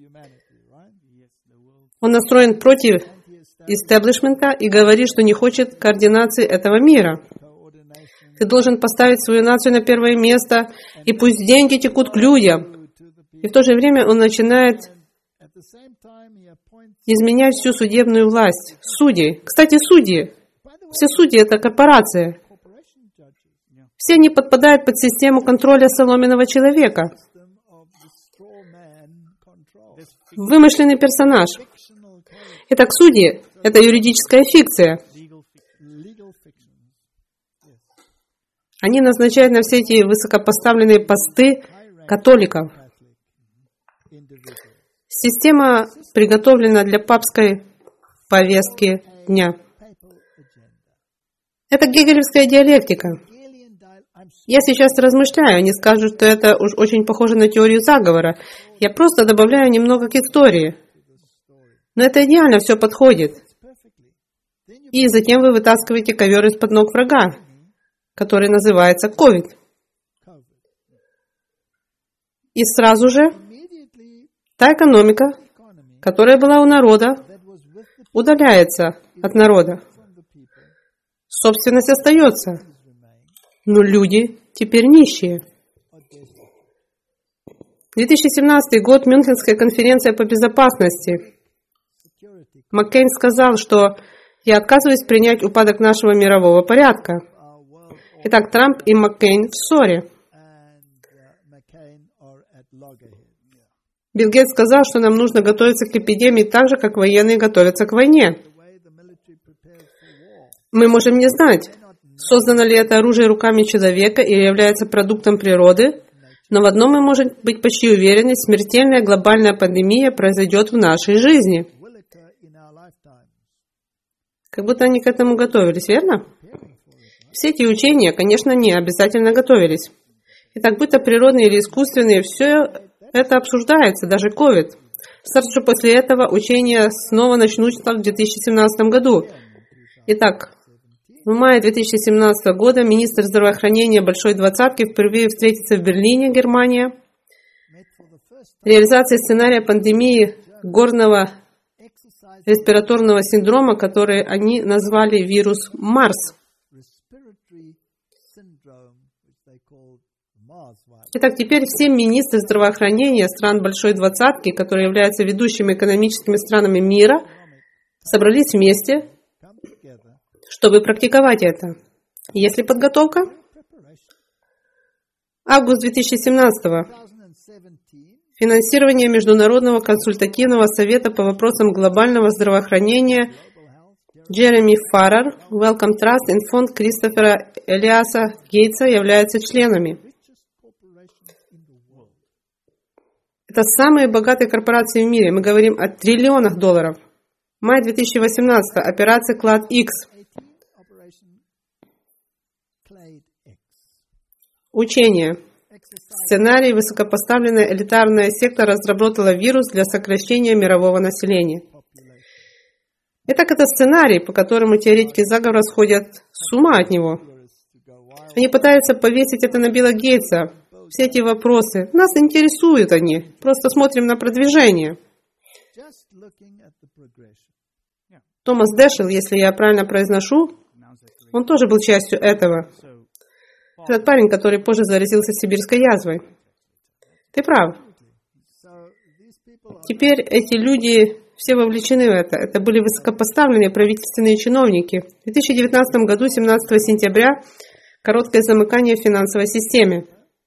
Он настроен против истеблишмента и говорит, что не хочет координации этого мира. Ты должен поставить свою нацию на первое место, и пусть деньги текут к людям. И в то же время он начинает изменять всю судебную власть. Судьи. Кстати, судьи. Все судьи — это корпорация. Все они подпадают под систему контроля соломенного человека. Вымышленный персонаж. Итак, судьи — это юридическая фикция. Они назначают на все эти высокопоставленные посты католиков. Система приготовлена для папской повестки дня. Это гегелевская диалектика. Я сейчас размышляю, они скажут, что это уж очень похоже на теорию заговора. Я просто добавляю немного к истории. Но это идеально все подходит. И затем вы вытаскиваете ковер из-под ног врага, который называется ковид. И сразу же та экономика, которая была у народа, удаляется от народа. Собственность остается, но люди теперь нищие. две тысячи семнадцатый год, Мюнхенская конференция по безопасности. Маккейн сказал, что «я отказываюсь принять упадок нашего мирового порядка». Итак, Трамп и Маккейн в ссоре. Билл Гейтс сказал, что нам нужно готовиться к эпидемии так же, как военные готовятся к войне. Мы можем не знать, создано ли это оружие руками человека или является продуктом природы, но в одном мы можем быть почти уверены: смертельная глобальная пандемия произойдет в нашей жизни. Как будто они к этому готовились, верно? Все эти учения, конечно, не обязательно готовились. Итак, будь то природные или искусственные, все это обсуждается, даже ковид. Сразу же после этого учения снова начнутся в две тысячи семнадцатом году. Итак, в мае две тысячи семнадцатого года министр здравоохранения Большой Двадцатки впервые встретится в Берлине, Германия. Реализация сценария пандемии горного респираторного синдрома, который они назвали вирус Марс. Итак, теперь все министры здравоохранения стран Большой Двадцатки, которые являются ведущими экономическими странами мира, собрались вместе, чтобы практиковать это. Есть ли подготовка? Август две тысячи семнадцатого. Финансирование Международного консультативного совета по вопросам глобального здравоохранения Джереми Фаррер, Wellcome Trust и фонд Кристофера Элиаса Гейтса являются членами. Это самые богатые корпорации в мире. Мы говорим о триллионах долларов. Май две тысячи восемнадцатого. Операция Клад Икс. Учение. Сценарий высокопоставленная элитарная секта разработала вирус для сокращения мирового населения. Итак, это сценарий, по которому теоретики заговора сходят с ума от него. Они пытаются повесить это на Билла Гейтса. Все эти вопросы. Нас интересуют они. Просто смотрим на продвижение. Томас Дэшел, если я правильно произношу, он тоже был частью этого. Этот парень, который позже заразился сибирской язвой. Ты прав. Теперь эти люди все вовлечены в это. Это были высокопоставленные правительственные чиновники. В две тысячи девятнадцатом году, семнадцатого сентября, короткое замыкание в финансовой системе.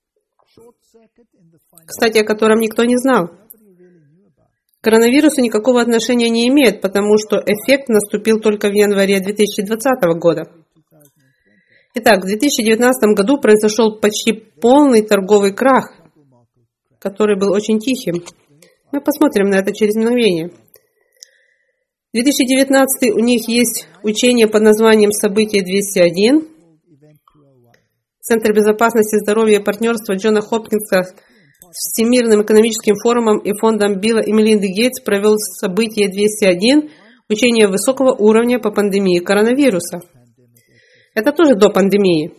Кстати, о котором никто не знал. К коронавирусу никакого отношения не имеет, потому что эффект наступил только в январе две тысячи двадцатого года. Итак, в две тысячи девятнадцатом году произошел почти полный торговый крах, который был очень тихим. Мы посмотрим на это через мгновение. две тысячи девятнадцатый у них есть учение под названием «Событие двести один». Центр безопасности, здоровья и партнерства Джона Хопкинса с Всемирным экономическим форумом и фондом Билла и Мелинды Гейтс провел «Событие двести один», учение высокого уровня по пандемии коронавируса. Это тоже до пандемии.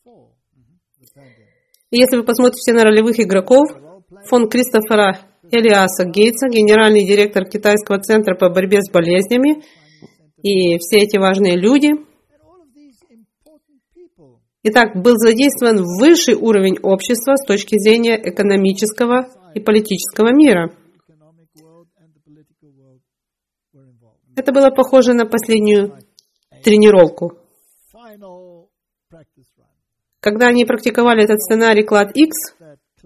И если вы посмотрите на ролевых игроков, фонд Кристофера Элиаса Гейтса, генеральный директор Китайского центра по борьбе с болезнями, и все эти важные люди. Итак, был задействован высший уровень общества с точки зрения экономического и политического мира. Это было похоже на последнюю тренировку. Когда они практиковали этот сценарий Клад Икс,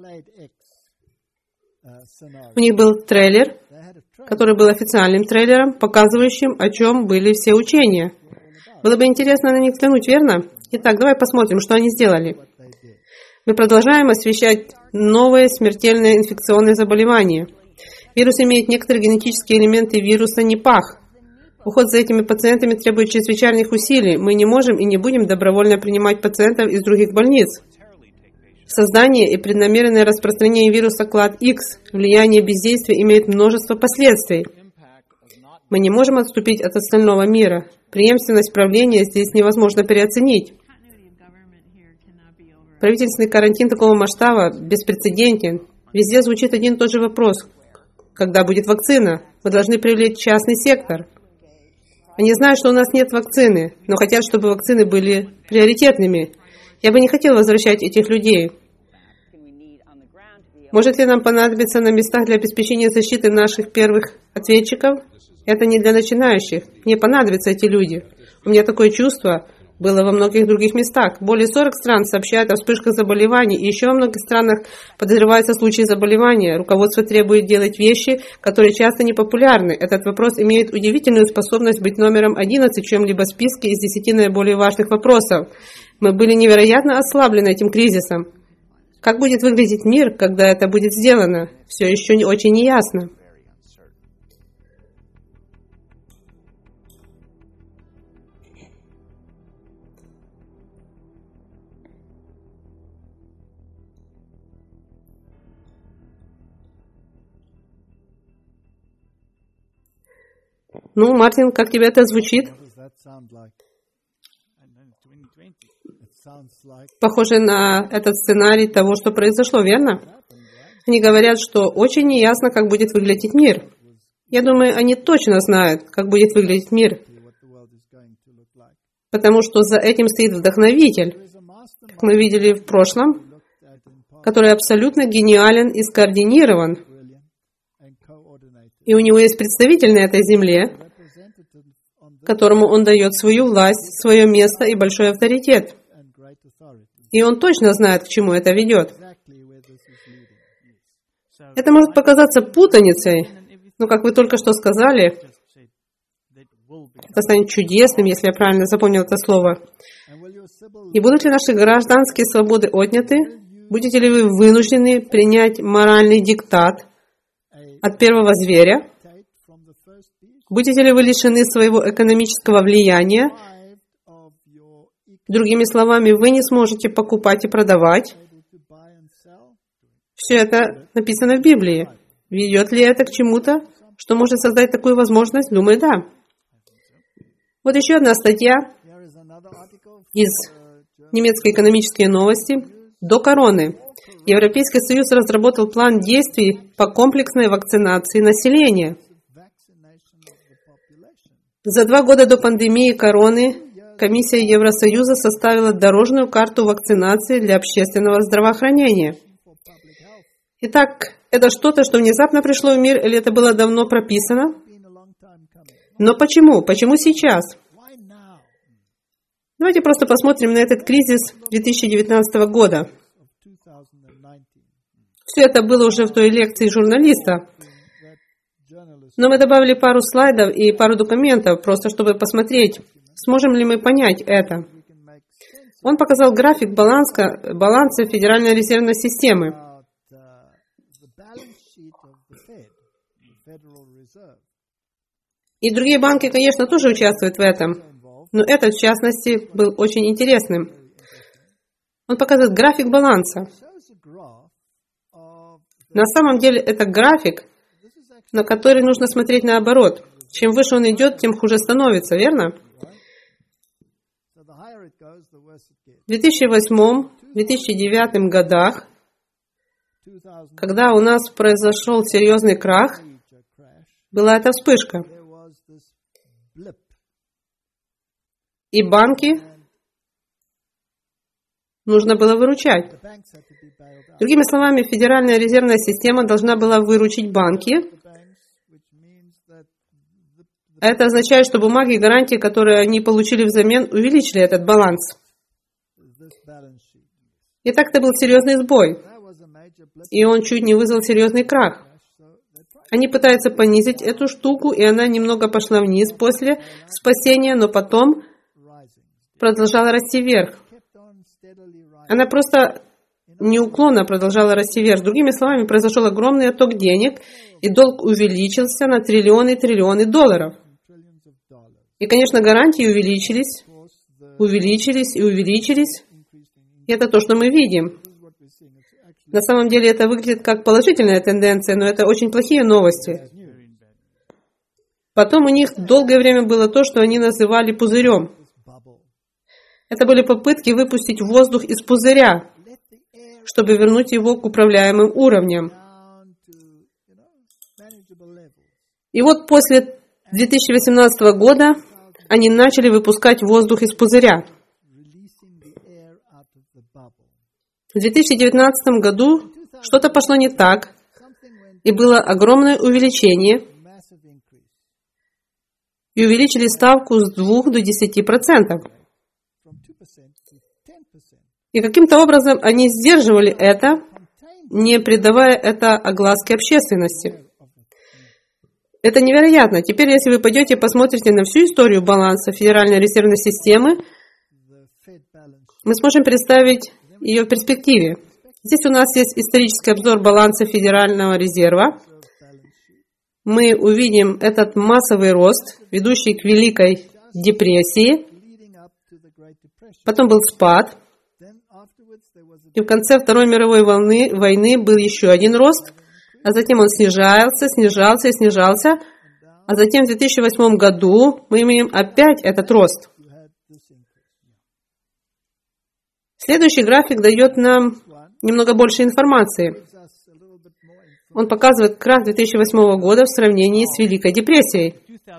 у них был трейлер, который был официальным трейлером, показывающим, о чем были все учения. Было бы интересно на них взглянуть, верно? Итак, давай посмотрим, что они сделали. Мы продолжаем освещать новые смертельные инфекционные заболевания. Вирус имеет некоторые генетические элементы вируса Непах. Уход за этими пациентами требует чрезвычайных усилий. Мы не можем и не будем добровольно принимать пациентов из других больниц. Создание и преднамеренное распространение вируса Клад Икс, влияние бездействия имеет множество последствий. Мы не можем отступить от остального мира. Преемственность правления здесь невозможно переоценить. Правительственный карантин такого масштаба беспрецедентен. Везде звучит один и тот же вопрос. Когда будет вакцина? Мы должны привлечь частный сектор. Они знают, что у нас нет вакцины, но хотят, чтобы вакцины были приоритетными. Я бы не хотел возвращать этих людей. Может ли нам понадобиться на местах для обеспечения защиты наших первых ответчиков? Это не для начинающих. Мне понадобятся эти люди. У меня такое чувство было во многих других местах. Более сорока стран сообщают о вспышках заболеваний, и еще во многих странах подозреваются случаи заболевания. Руководство требует делать вещи, которые часто непопулярны. Этот вопрос имеет удивительную способность быть номером одиннадцать в чем-либо списке из десяти наиболее важных вопросов. Мы были невероятно ослаблены этим кризисом. Как будет выглядеть мир, когда это будет сделано, все еще не очень неясно. Ну, Мартин, как тебе это звучит? Похоже на этот сценарий того, что произошло, верно? Они говорят, что очень неясно, как будет выглядеть мир. Я думаю, они точно знают, как будет выглядеть мир. Потому что за этим стоит вдохновитель, как мы видели в прошлом, который абсолютно гениален и скоординирован. И у него есть представитель на этой земле, которому он дает свою власть, свое место и большой авторитет. И он точно знает, к чему это ведет. Это может показаться путаницей, но, как вы только что сказали, это станет чудесным, если я правильно запомнил это слово. И будут ли наши гражданские свободы отняты? Будете ли вы вынуждены принять моральный диктат от первого зверя? Будете ли вы лишены своего экономического влияния? Другими словами, вы не сможете покупать и продавать. Все это написано в Библии. Ведет ли это к чему-то, что может создать такую возможность? Думаю, да. Вот еще одна статья из немецкой экономические новости. До короны Европейский Союз разработал план действий по комплексной вакцинации населения. За два года до пандемии короны Комиссия Евросоюза составила дорожную карту вакцинации для общественного здравоохранения. Итак, это что-то, что внезапно пришло в мир, или это было давно прописано? Но почему? Почему сейчас? Давайте просто посмотрим на этот кризис две тысячи девятнадцатого года. Все это было уже в той лекции журналиста. Но мы добавили пару слайдов и пару документов, просто чтобы посмотреть, сможем ли мы понять это. Он показал график баланса, баланса Федеральной резервной системы. И другие банки, конечно, тоже участвуют в этом. Но этот, в частности, был очень интересным. Он показывает график баланса. На самом деле, это график, на который нужно смотреть наоборот. Чем выше он идет, тем хуже становится, верно? В две тысячи восьмом — две тысячи девятом годах, когда у нас произошел серьезный крах, была эта вспышка. И банки нужно было выручать. Другими словами, Федеральная резервная система должна была выручить банки. Это означает, что бумаги и гарантии, которые они получили взамен, увеличили этот баланс. И так это был серьезный сбой. И он чуть не вызвал серьезный крах. Они пытаются понизить эту штуку, и она немного пошла вниз после спасения, но потом продолжала расти вверх. Она просто неуклонно продолжала расти вверх. Другими словами, произошел огромный отток денег, и долг увеличился на триллионы и триллионы долларов. И, конечно, гарантии увеличились, увеличились и увеличились. И это то, что мы видим. На самом деле это выглядит как положительная тенденция, но это очень плохие новости. Потом у них долгое время было то, что они называли пузырем. Это были попытки выпустить воздух из пузыря, чтобы вернуть его к управляемым уровням. И вот после две тысячи восемнадцатого года они начали выпускать воздух из пузыря. В две тысячи девятнадцатом году что-то пошло не так, и было огромное увеличение, и увеличили ставку с двух до десяти процентов. И каким-то образом они сдерживали это, не придавая это огласке общественности. Это невероятно. Теперь, если вы пойдете и посмотрите на всю историю баланса Федеральной резервной системы, мы сможем представить ее в перспективе. Здесь у нас есть исторический обзор баланса Федерального резерва. Мы увидим этот массовый рост, ведущий к Великой депрессии. Потом был спад. И в конце Второй мировой волны, войны был еще один рост, а затем он снижался, снижался и снижался, А затем в две тысячи восьмом году мы имеем опять этот рост. Следующий график дает нам немного больше информации. Он показывает крах две тысячи восьмого года в сравнении с Великой депрессией.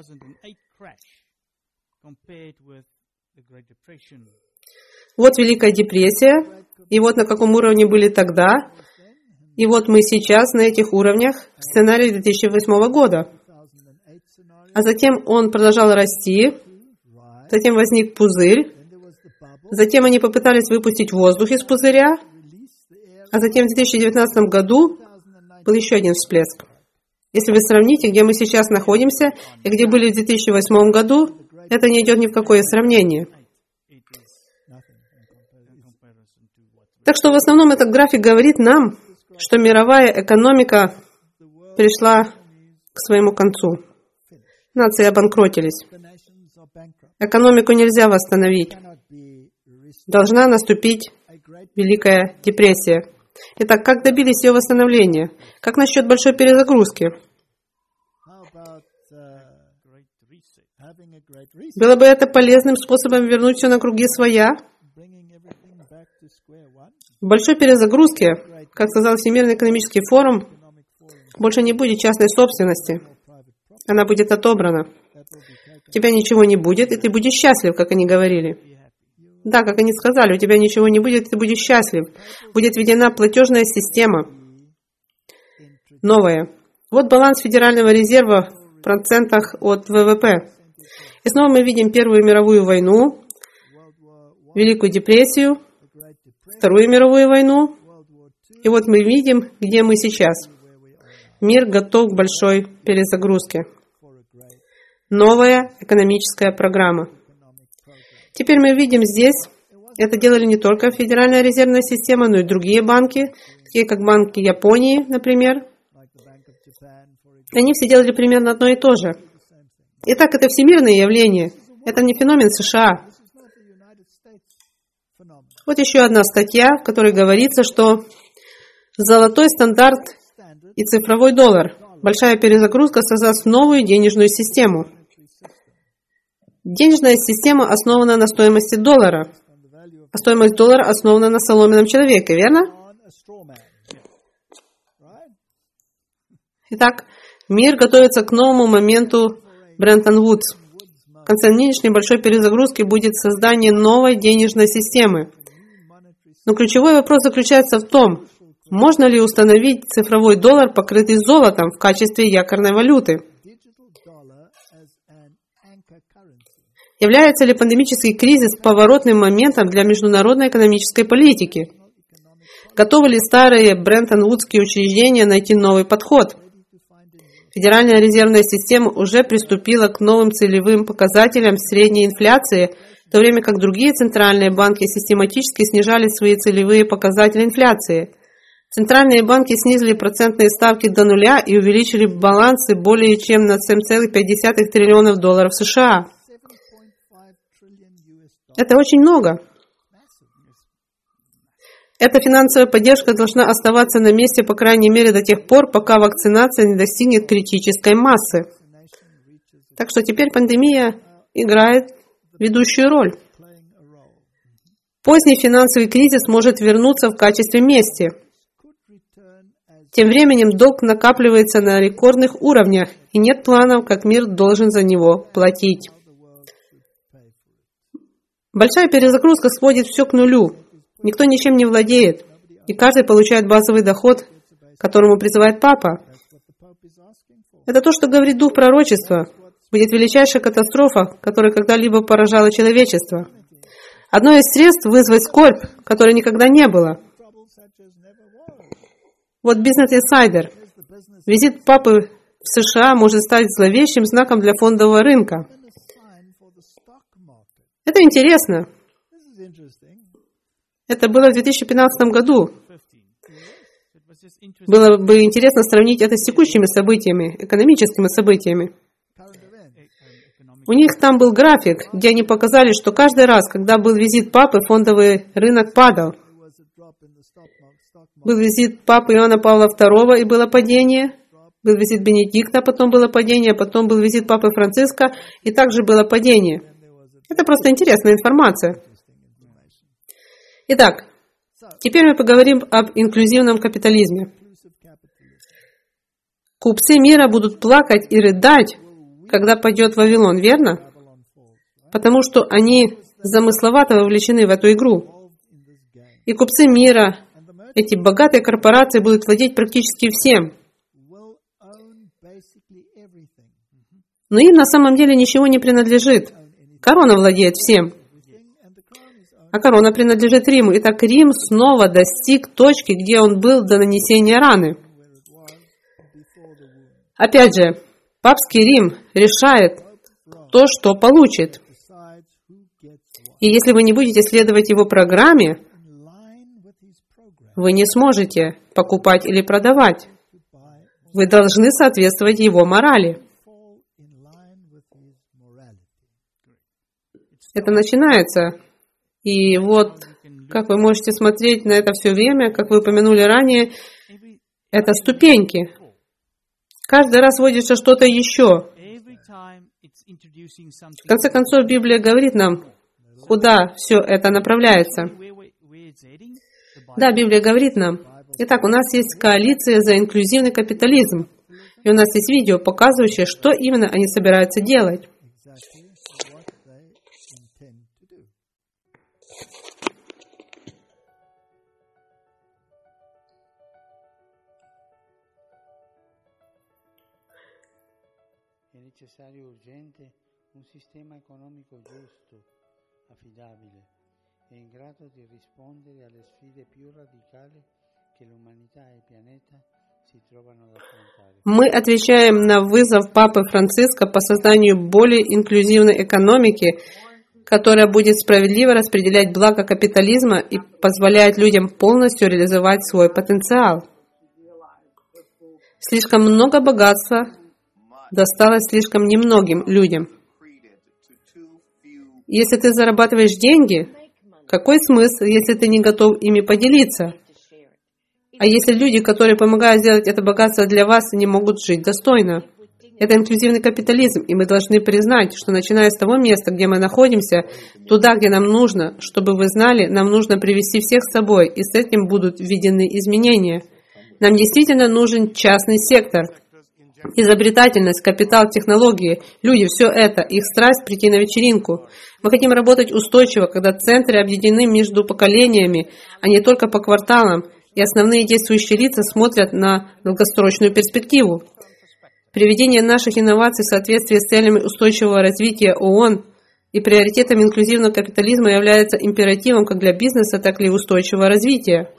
Вот Великая депрессия, и вот на каком уровне были тогда, и вот мы сейчас на этих уровнях в сценарии две тысячи восьмого года. А затем он продолжал расти, затем возник пузырь, затем они попытались выпустить воздух из пузыря, а затем в две тысячи девятнадцатом году был еще один всплеск. Если вы сравните, где мы сейчас находимся и где были в две тысячи восьмом году, это не идет ни в какое сравнение. Так что в основном этот график говорит нам, что мировая экономика пришла к своему концу. Нации обанкротились. Экономику нельзя восстановить. Должна наступить Великая депрессия. Итак, как добились ее восстановления? Как насчет большой перезагрузки? Было бы это полезным способом вернуть все на круги своя? В большой перезагрузке, как сказал Всемирный экономический форум, больше не будет частной собственности. Она будет отобрана. У тебя ничего не будет, и ты будешь счастлив, как они говорили. Да, как они сказали, у тебя ничего не будет, и ты будешь счастлив. Будет введена платежная система. Новая. Вот баланс Федерального резерва в процентах от вэ вэ пэ. И снова мы видим Первую мировую войну, Великую депрессию, Вторую мировую войну. И вот мы видим, где мы сейчас. Мир готов к большой перезагрузке. Новая экономическая программа. Теперь мы видим здесь, это делали не только Федеральная резервная система, но и другие банки, такие как банки Японии, например. Они все делали примерно одно и то же. Итак, это всемирное явление. Это не феномен США. Вот еще одна статья, в которой говорится, что золотой стандарт и цифровой доллар. Большая перезагрузка создаст новую денежную систему. Денежная система основана на стоимости доллара, а стоимость доллара основана на соломенном человеке, верно? Итак, мир готовится к новому моменту Бреттон-Вудс. В конце нынешней большой перезагрузки будет создание новой денежной системы. Но ключевой вопрос заключается в том, можно ли установить цифровой доллар, покрытый золотом, в качестве якорной валюты? Является ли пандемический кризис поворотным моментом для международной экономической политики? Готовы ли старые Бреттон-Вудские учреждения найти новый подход? Федеральная резервная система уже приступила к новым целевым показателям средней инфляции, в то время как другие центральные банки систематически снижали свои целевые показатели инфляции. Центральные банки снизили процентные ставки до нуля и увеличили балансы более чем на семь целых пять десятых триллионов долларов США. Это очень много. Эта финансовая поддержка должна оставаться на месте, по крайней мере, до тех пор, пока вакцинация не достигнет критической массы. Так что теперь пандемия играет ведущую роль. Поздний финансовый кризис может вернуться в качестве мести. Тем временем долг накапливается на рекордных уровнях, и нет планов, как мир должен за него платить. Большая перезагрузка сводит все к нулю. Никто ничем не владеет, и каждый получает базовый доход, к которому призывает Папа. Это то, что говорит дух пророчества. Будет величайшая катастрофа, которая когда-либо поражала человечество. Одно из средств вызвать скорбь, которой никогда не было. Вот Business Insider. Визит Папы в США может стать зловещим знаком для фондового рынка. Это интересно. Это было в две тысячи пятнадцатом году. Было бы интересно сравнить это с текущими событиями, экономическими событиями. У них там был график, где они показали, что каждый раз, когда был визит Папы, фондовый рынок падал. Был визит Папы Иоанна Павла второго, и было падение. Был визит Бенедикта, потом было падение, потом был визит Папы Франциска, и также было падение. Это просто интересная информация. Итак, теперь мы поговорим об инклюзивном капитализме. Купцы мира будут плакать и рыдать, когда падет Вавилон, верно? Потому что они замысловато вовлечены в эту игру. И купцы мира, эти богатые корпорации будут владеть практически всем. Но им на самом деле ничего не принадлежит. Корона владеет всем. А корона принадлежит Риму. Итак, Рим снова достиг точки, где он был до нанесения раны. Опять же, папский Рим решает то, что получит. И если вы не будете следовать его программе, вы не сможете покупать или продавать. Вы должны соответствовать его морали. Это начинается. И вот, как вы можете смотреть на это все время, как вы упомянули ранее, это ступеньки. Каждый раз вводится что-то еще. В конце концов, Библия говорит нам, куда все это направляется. Да, Библия говорит нам. Итак, у нас есть коалиция за инклюзивный капитализм. И у нас есть видео, показывающее, что именно они собираются делать. Un sistema economico giusto, affidabile e in grado di rispondere alle sfide più radicali che l'umanità e il pianeta si trovano ad affrontare. Мы отвечаем на вызов Папы Франциска по созданию более инклюзивной экономики, которая будет справедливо распределять благо капитализма и позволяет людям полностью реализовать свой потенциал. Слишком много богатства досталось слишком немногим людям. Если ты зарабатываешь деньги, какой смысл, если ты не готов ими поделиться? А если люди, которые помогают сделать это богатство для вас, не могут жить достойно? Это инклюзивный капитализм, и мы должны признать, что начиная с того места, где мы находимся, туда, где нам нужно, чтобы вы знали, нам нужно привести всех с собой, и с этим будут введены изменения. Нам действительно нужен частный сектор. Изобретательность, капитал, технологии, люди, все это, их страсть прийти на вечеринку. Мы хотим работать устойчиво, когда центры объединены между поколениями, а не только по кварталам, и основные действующие лица смотрят на долгосрочную перспективу. Приведение наших инноваций в соответствии с целями устойчивого развития ООН и приоритетом инклюзивного капитализма является императивом как для бизнеса, так и для устойчивого развития.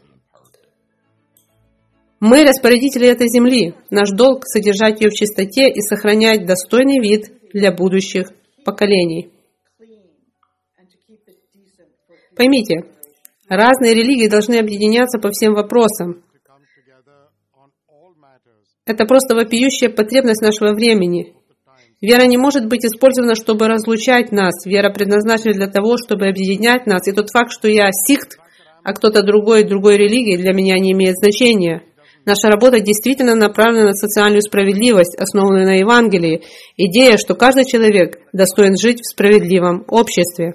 Мы распорядители этой земли. Наш долг — содержать ее в чистоте и сохранять достойный вид для будущих поколений. Поймите, разные религии должны объединяться по всем вопросам. Это просто вопиющая потребность нашего времени. Вера не может быть использована, чтобы разлучать нас. Вера предназначена для того, чтобы объединять нас. И тот факт, что я сикт, а кто-то другой, другой религии, для меня не имеет значения. Наша работа действительно направлена на социальную справедливость, основанную на Евангелии. Идея, что каждый человек достоин жить в справедливом обществе.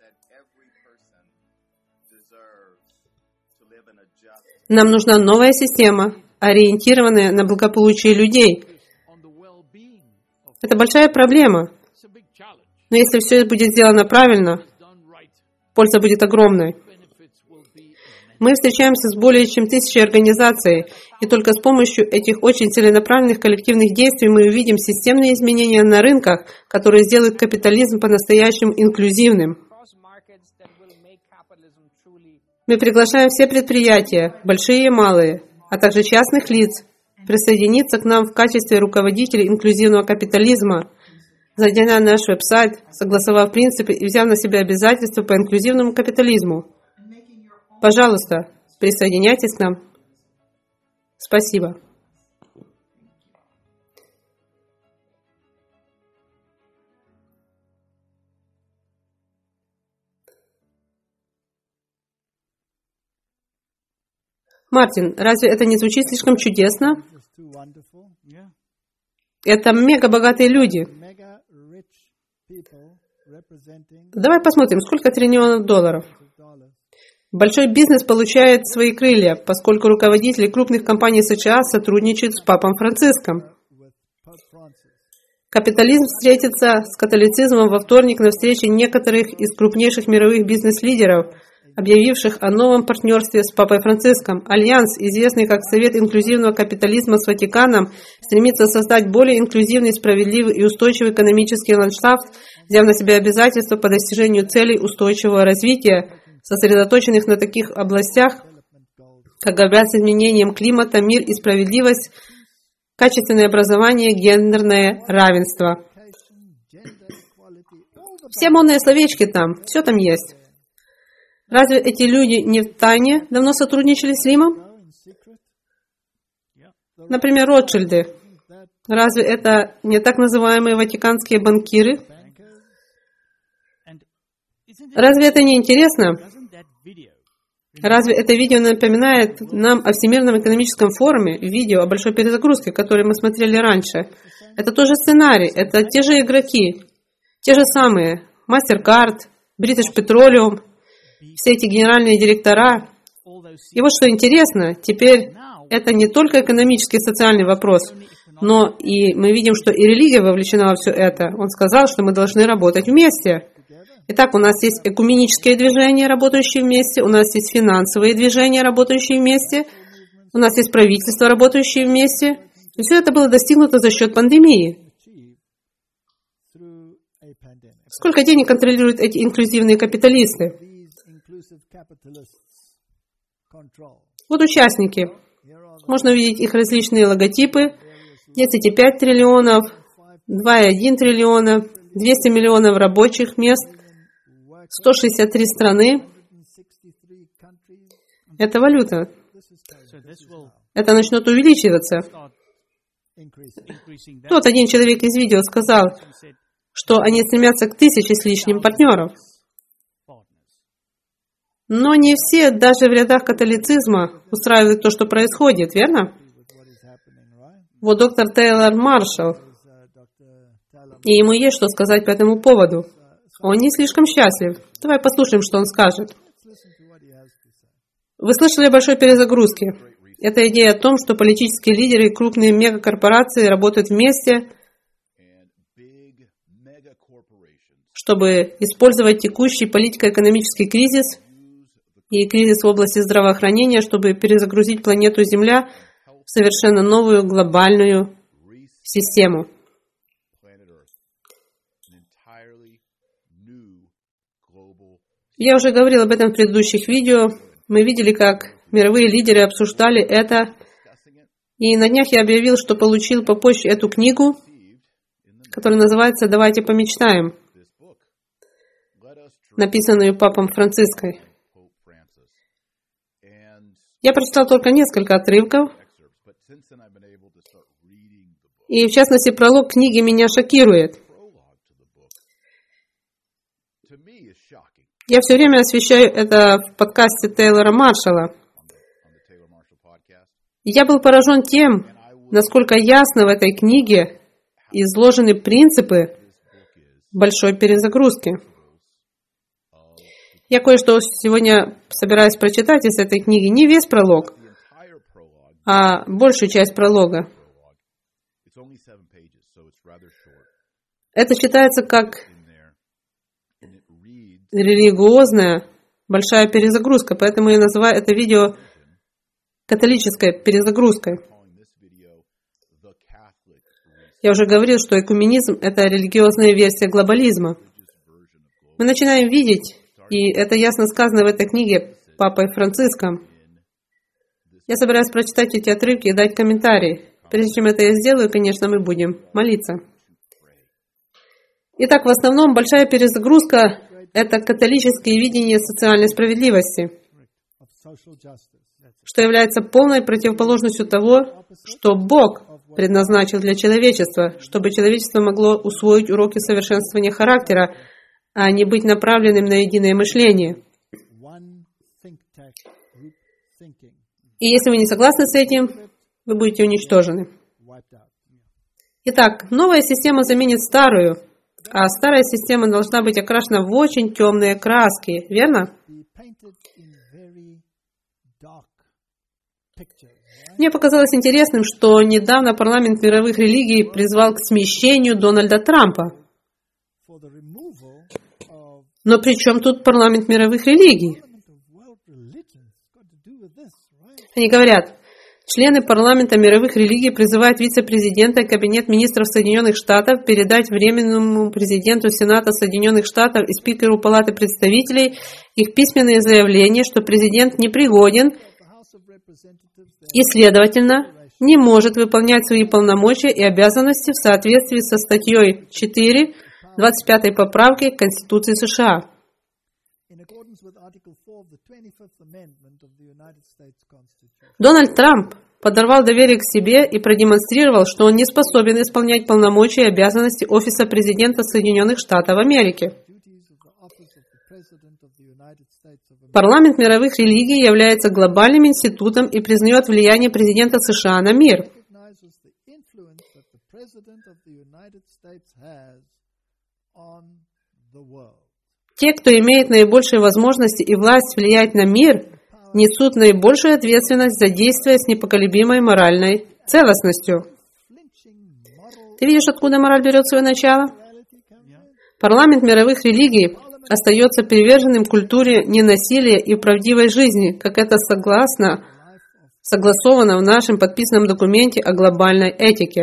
Нам нужна новая система, ориентированная на благополучие людей. Это большая проблема. Но если все будет сделано правильно, польза будет огромной. Мы встречаемся с более чем тысячей организаций, и только с помощью этих очень целенаправленных коллективных действий мы увидим системные изменения на рынках, которые сделают капитализм по-настоящему инклюзивным. Мы приглашаем все предприятия, большие и малые, а также частных лиц, присоединиться к нам в качестве руководителей инклюзивного капитализма, зайдя на наш веб-сайт, согласовав принципы и взяв на себя обязательства по инклюзивному капитализму. Пожалуйста, присоединяйтесь к нам. Спасибо. Мартин, разве это не звучит слишком чудесно? Это мега-богатые люди. Давай посмотрим, сколько триллионов долларов. Большой бизнес получает свои крылья, поскольку руководители крупных компаний США сотрудничают с Папой Франциском. Капитализм встретится с католицизмом во вторник на встрече некоторых из крупнейших мировых бизнес-лидеров, объявивших о новом партнерстве с Папой Франциском. Альянс, известный как Совет инклюзивного капитализма с Ватиканом, стремится создать более инклюзивный, справедливый и устойчивый экономический ландшафт, взяв на себя обязательства по достижению целей устойчивого развития, сосредоточенных на таких областях, как борьба с изменением климата, мир и справедливость, качественное образование, гендерное равенство. Все модные словечки там, все там есть. Разве эти люди не в тайне давно сотрудничали с Римом? Например, Ротшильды. Разве это не так называемые ватиканские банкиры? Разве это не интересно? Разве это видео напоминает нам о Всемирном экономическом форуме, видео о большой перезагрузке, которое мы смотрели раньше? Это тоже сценарий, это те же игроки, те же самые, MasterCard, British Petroleum, все эти генеральные директора. И вот что интересно, теперь это не только экономический и социальный вопрос, но и мы видим, что и религия вовлечена во все это. Он сказал, что мы должны работать вместе. Итак, у нас есть экуменические движения, работающие вместе, у нас есть финансовые движения, работающие вместе, у нас есть правительство, работающее вместе. И все это было достигнуто за счет пандемии. Сколько денег контролируют эти инклюзивные капиталисты? Вот участники. Можно увидеть их различные логотипы. Есть эти пять триллионов, два и один триллиона, двести миллионов рабочих мест, сто шестьдесят три страны. Это валюта. Это начнет увеличиваться. Тот один человек из видео сказал, что они стремятся к тысяче с лишним партнеров. Но не все, даже в рядах католицизма, устраивают то, что происходит, верно? Вот доктор Тейлор Маршалл, и ему есть что сказать по этому поводу. Он не слишком счастлив. Давай послушаем, что он скажет. Вы слышали о большой перезагрузке? Это идея о том, что политические лидеры и крупные мегакорпорации работают вместе, чтобы использовать текущий политико-экономический кризис и кризис в области здравоохранения, чтобы перезагрузить планету Земля в совершенно новую глобальную систему. Я уже говорил об этом в предыдущих видео. Мы видели, как мировые лидеры обсуждали это. И на днях я объявил, что получил по почте эту книгу, которая называется «Давайте помечтаем», написанную Папом Франциской. Я прочитал только несколько отрывков, и в частности пролог книги меня шокирует. Я все время освещаю это в подкасте Тейлора Маршалла. Я был поражен тем, насколько ясно в этой книге изложены принципы большой перезагрузки. Я кое-что сегодня собираюсь прочитать из этой книги. Не весь пролог, а большую часть пролога. Это считается как религиозная большая перезагрузка, поэтому я называю это видео католической перезагрузкой. Я уже говорил, что экуменизм — это религиозная версия глобализма. Мы начинаем видеть, и это ясно сказано в этой книге Папой Франциском. Я собираюсь прочитать эти отрывки и дать комментарий. Прежде чем это я сделаю, конечно, мы будем молиться. Итак, в основном большая перезагрузка — это католическое видение социальной справедливости, что является полной противоположностью того, что Бог предназначил для человечества, чтобы человечество могло усвоить уроки совершенствования характера, а не быть направленным на единое мышление. И если вы не согласны с этим, вы будете уничтожены. Итак, новая система заменит старую, а старая система должна быть окрашена в очень темные краски, верно? Мне показалось интересным, что недавно парламент мировых религий призвал к смещению Дональда Трампа. Но при чем тут парламент мировых религий? Они говорят, члены парламента мировых религий призывают вице-президента и кабинет министров Соединенных Штатов передать временному президенту Сената Соединенных Штатов и спикеру Палаты представителей их письменные заявления, что президент непригоден и, следовательно, не может выполнять свои полномочия и обязанности в соответствии со статьей четыре двадцать пятой поправки Конституции США. Дональд Трамп подорвал доверие к себе и продемонстрировал, что он не способен исполнять полномочия и обязанности Офиса президента Соединенных Штатов Америки. Парламент мировых религий является глобальным институтом и признает влияние президента США на мир. Те, кто имеет наибольшие возможности и власть влиять на мир, несут наибольшую ответственность за действия с непоколебимой моральной целостностью. Ты видишь, откуда мораль берет свое начало? Парламент мировых религий остается приверженным культуре ненасилия и правдивой жизни, как это согласно, согласовано в нашем подписанном документе о глобальной этике.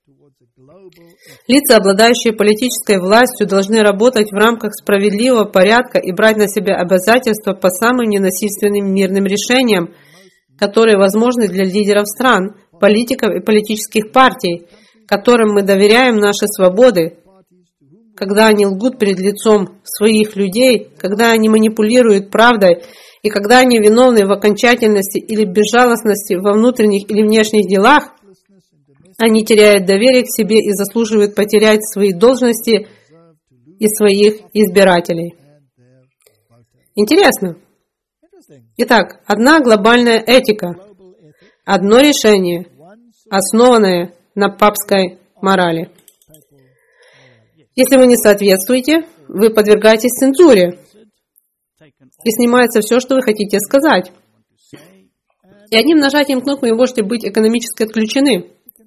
Лица, обладающие политической властью, должны работать в рамках справедливого порядка и брать на себя обязательства по самым ненасильственным мирным решениям, которые возможны для лидеров стран, политиков и политических партий, которым мы доверяем наши свободы, когда они лгут перед лицом своих людей, когда они манипулируют правдой и когда они виновны в окончательности или безжалостности во внутренних или внешних делах, они теряют доверие к себе и заслуживают потерять свои должности и своих избирателей. Интересно. Итак, одна глобальная этика, одно решение, основанное на папской морали. Если вы не соответствуете, вы подвергаетесь цензуре, и снимается все, что вы хотите сказать. И одним нажатием кнопки вы можете быть экономически отключены.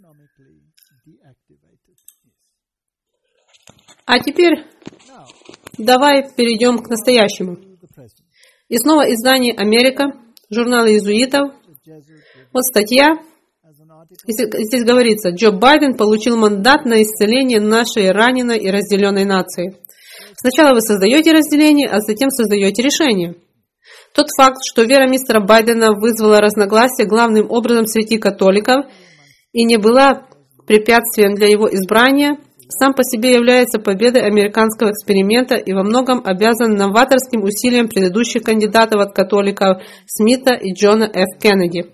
А теперь давай перейдем к настоящему. И снова издание «Америка», журнал иезуитов. Вот статья. Здесь говорится, Джо Байден получил мандат на исцеление нашей раненой и разделенной нации. Сначала вы создаете разделение, а затем создаете решение. Тот факт, что вера мистера Байдена вызвала разногласия главным образом среди католиков и не была препятствием для его избрания, сам по себе является победой американского эксперимента и во многом обязан новаторским усилиям предыдущих кандидатов от католиков Смита и Джона Ф. Кеннеди.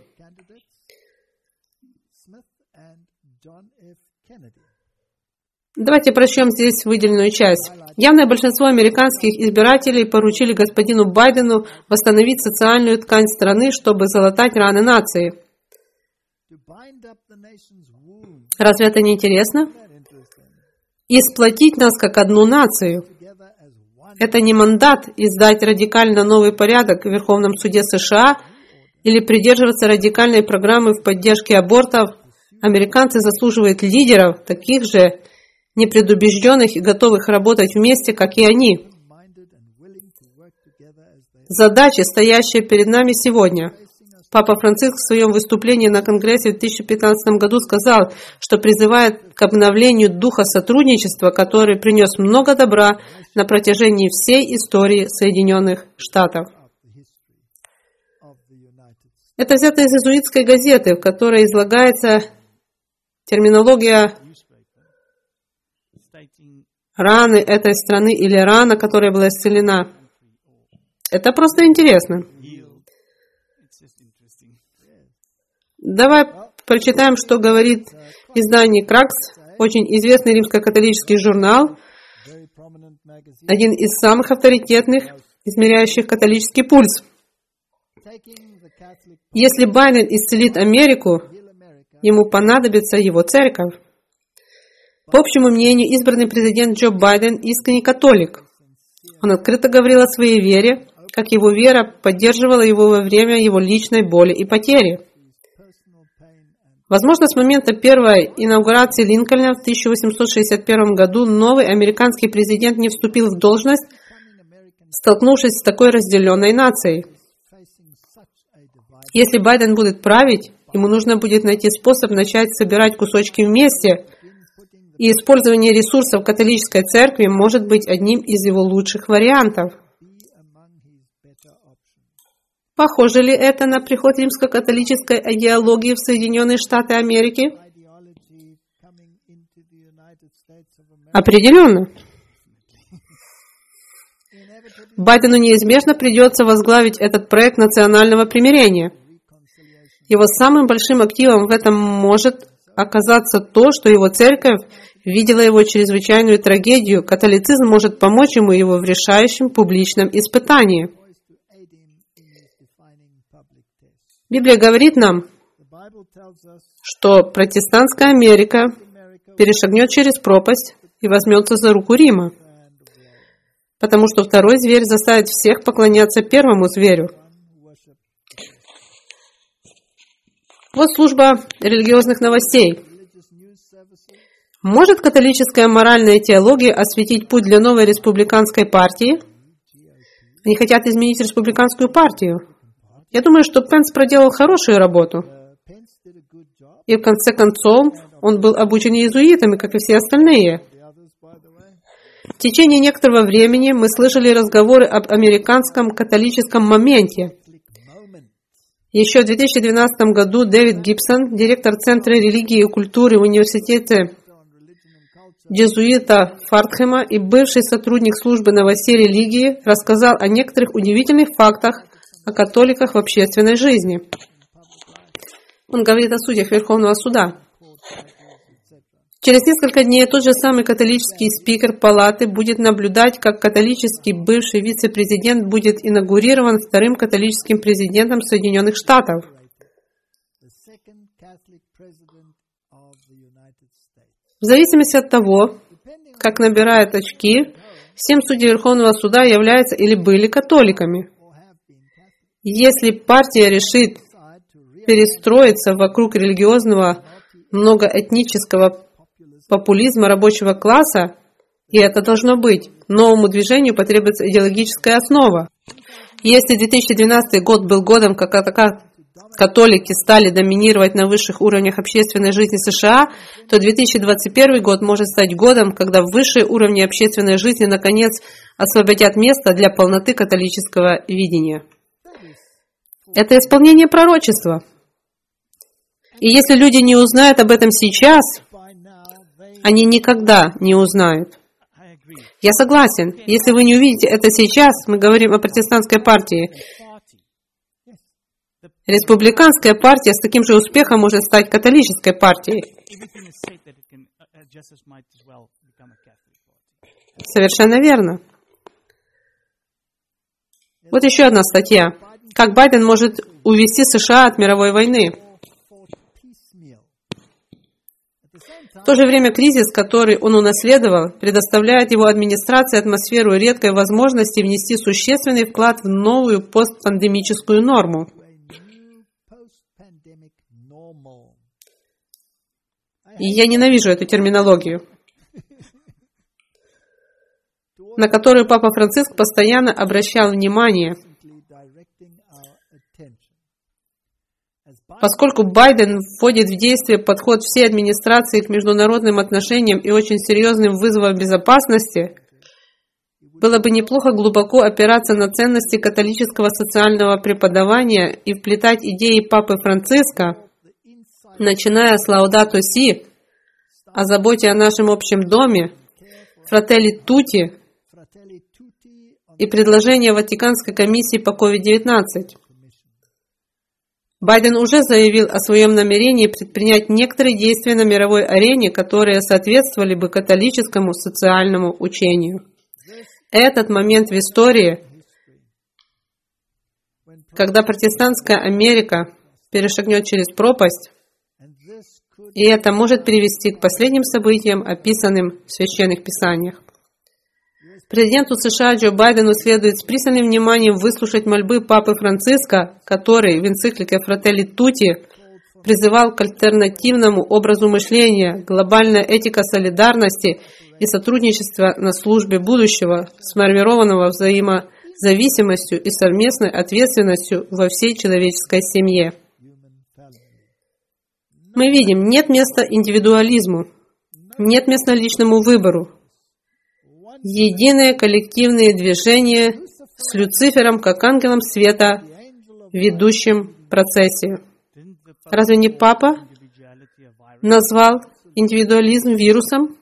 Давайте прочтем здесь выделенную часть. Явное большинство американских избирателей поручили господину Байдену восстановить социальную ткань страны, чтобы залатать раны нации. Разве это не интересно? И сплотить нас как одну нацию. Это не мандат издать радикально новый порядок в Верховном суде США или придерживаться радикальной программы в поддержке абортов. Американцы заслуживают лидеров, таких же непредубежденных и готовых работать вместе, как и они. Задача, стоящая перед нами сегодня. Папа Франциск в своем выступлении на Конгрессе в две тысячи пятнадцатом году сказал, что призывает к обновлению духа сотрудничества, который принес много добра на протяжении всей истории Соединенных Штатов. Это взято из иезуитской газеты, в которой излагается терминология раны этой страны или рана, которая была исцелена. Это просто интересно. Давай прочитаем, что говорит издание «Кракс», очень известный римско-католический журнал, один из самых авторитетных, измеряющих католический пульс. Если Байден исцелит Америку, ему понадобится его церковь. По общему мнению, избранный президент Джо Байден искренний католик. Он открыто говорил о своей вере, как его вера поддерживала его во время его личной боли и потери. Возможно, с момента первой инаугурации Линкольна в тысяча восемьсот шестьдесят первом году новый американский президент не вступил в должность, столкнувшись с такой разделенной нацией. Если Байден будет править, ему нужно будет найти способ начать собирать кусочки вместе, и использование ресурсов католической церкви может быть одним из его лучших вариантов. Похоже ли это на приход римско-католической идеологии в Соединенные Штаты Америки? Определенно. Байдену неизбежно придется возглавить этот проект национального примирения. Его самым большим активом в этом может оказаться то, что его церковь видела его чрезвычайную трагедию. Католицизм может помочь ему его в решающем публичном испытании. Библия говорит нам, что протестантская Америка перешагнет через пропасть и возьмется за руку Рима, потому что второй зверь заставит всех поклоняться первому зверю. Вот служба религиозных новостей. Может католическая моральная теология осветить путь для новой республиканской партии? Они хотят изменить республиканскую партию. Я думаю, что Пенс проделал хорошую работу. И в конце концов, он был обучен иезуитами, как и все остальные. В течение некоторого времени мы слышали разговоры об американском католическом моменте. Еще в две тысячи двенадцатом году Дэвид Гибсон, директор Центра религии и культуры в университете Джезуита Фартхэма и бывший сотрудник службы новостей религии, рассказал о некоторых удивительных фактах о католиках в общественной жизни. Он говорит о судьях Верховного суда. Через несколько дней тот же самый католический спикер палаты будет наблюдать, как католический бывший вице-президент будет инаугурирован вторым католическим президентом Соединенных Штатов. В зависимости от того, как набирают очки, семь судей Верховного суда являются или были католиками. Если партия решит перестроиться вокруг религиозного многоэтнического популизма рабочего класса, и это должно быть, новому движению потребуется идеологическая основа. Если две тысячи двенадцатый год был годом, когда католики стали доминировать на высших уровнях общественной жизни США, то две тысячи двадцать первый год может стать годом, когда высшие уровни общественной жизни наконец освободят место для полноты католического видения. Это исполнение пророчества. И если люди не узнают об этом сейчас, они никогда не узнают. Я согласен. Если вы не увидите это сейчас, мы говорим о протестантской партии. Республиканская партия с таким же успехом может стать католической партией. Совершенно верно. Вот еще одна статья. Как Байден может увести США от мировой войны? В то же время кризис, который он унаследовал, предоставляет его администрации атмосферу редкой возможности внести существенный вклад в новую постпандемическую норму. И я ненавижу эту терминологию, на которую Папа Франциск постоянно обращал внимание. Поскольку Байден вводит в действие подход всей администрации к международным отношениям и очень серьезным вызовам безопасности, было бы неплохо глубоко опираться на ценности католического социального преподавания и вплетать идеи Папы Франциска, начиная с Лаудато Си, о заботе о нашем общем доме, Фрателли Тутти и предложения Ватиканской комиссии по ковид девятнадцать. Байден уже заявил о своем намерении предпринять некоторые действия на мировой арене, которые соответствовали бы католическому социальному учению. Этот момент в истории, когда протестантская Америка перешагнет через пропасть, И это может привести к последним событиям, описанным в Священных Писаниях. Президенту США Джо Байдену следует с пристальным вниманием выслушать мольбы Папы Франциска, который в энциклике Fratelli Tutti призывал к альтернативному образу мышления, глобальная этика солидарности и сотрудничества на службе будущего, сформированного взаимозависимостью и совместной ответственностью во всей человеческой семье. Мы видим, нет места индивидуализму, нет места личному выбору. Единое коллективное движение с Люцифером как ангелом света, ведущим процессию. Разве не Папа назвал индивидуализм вирусом?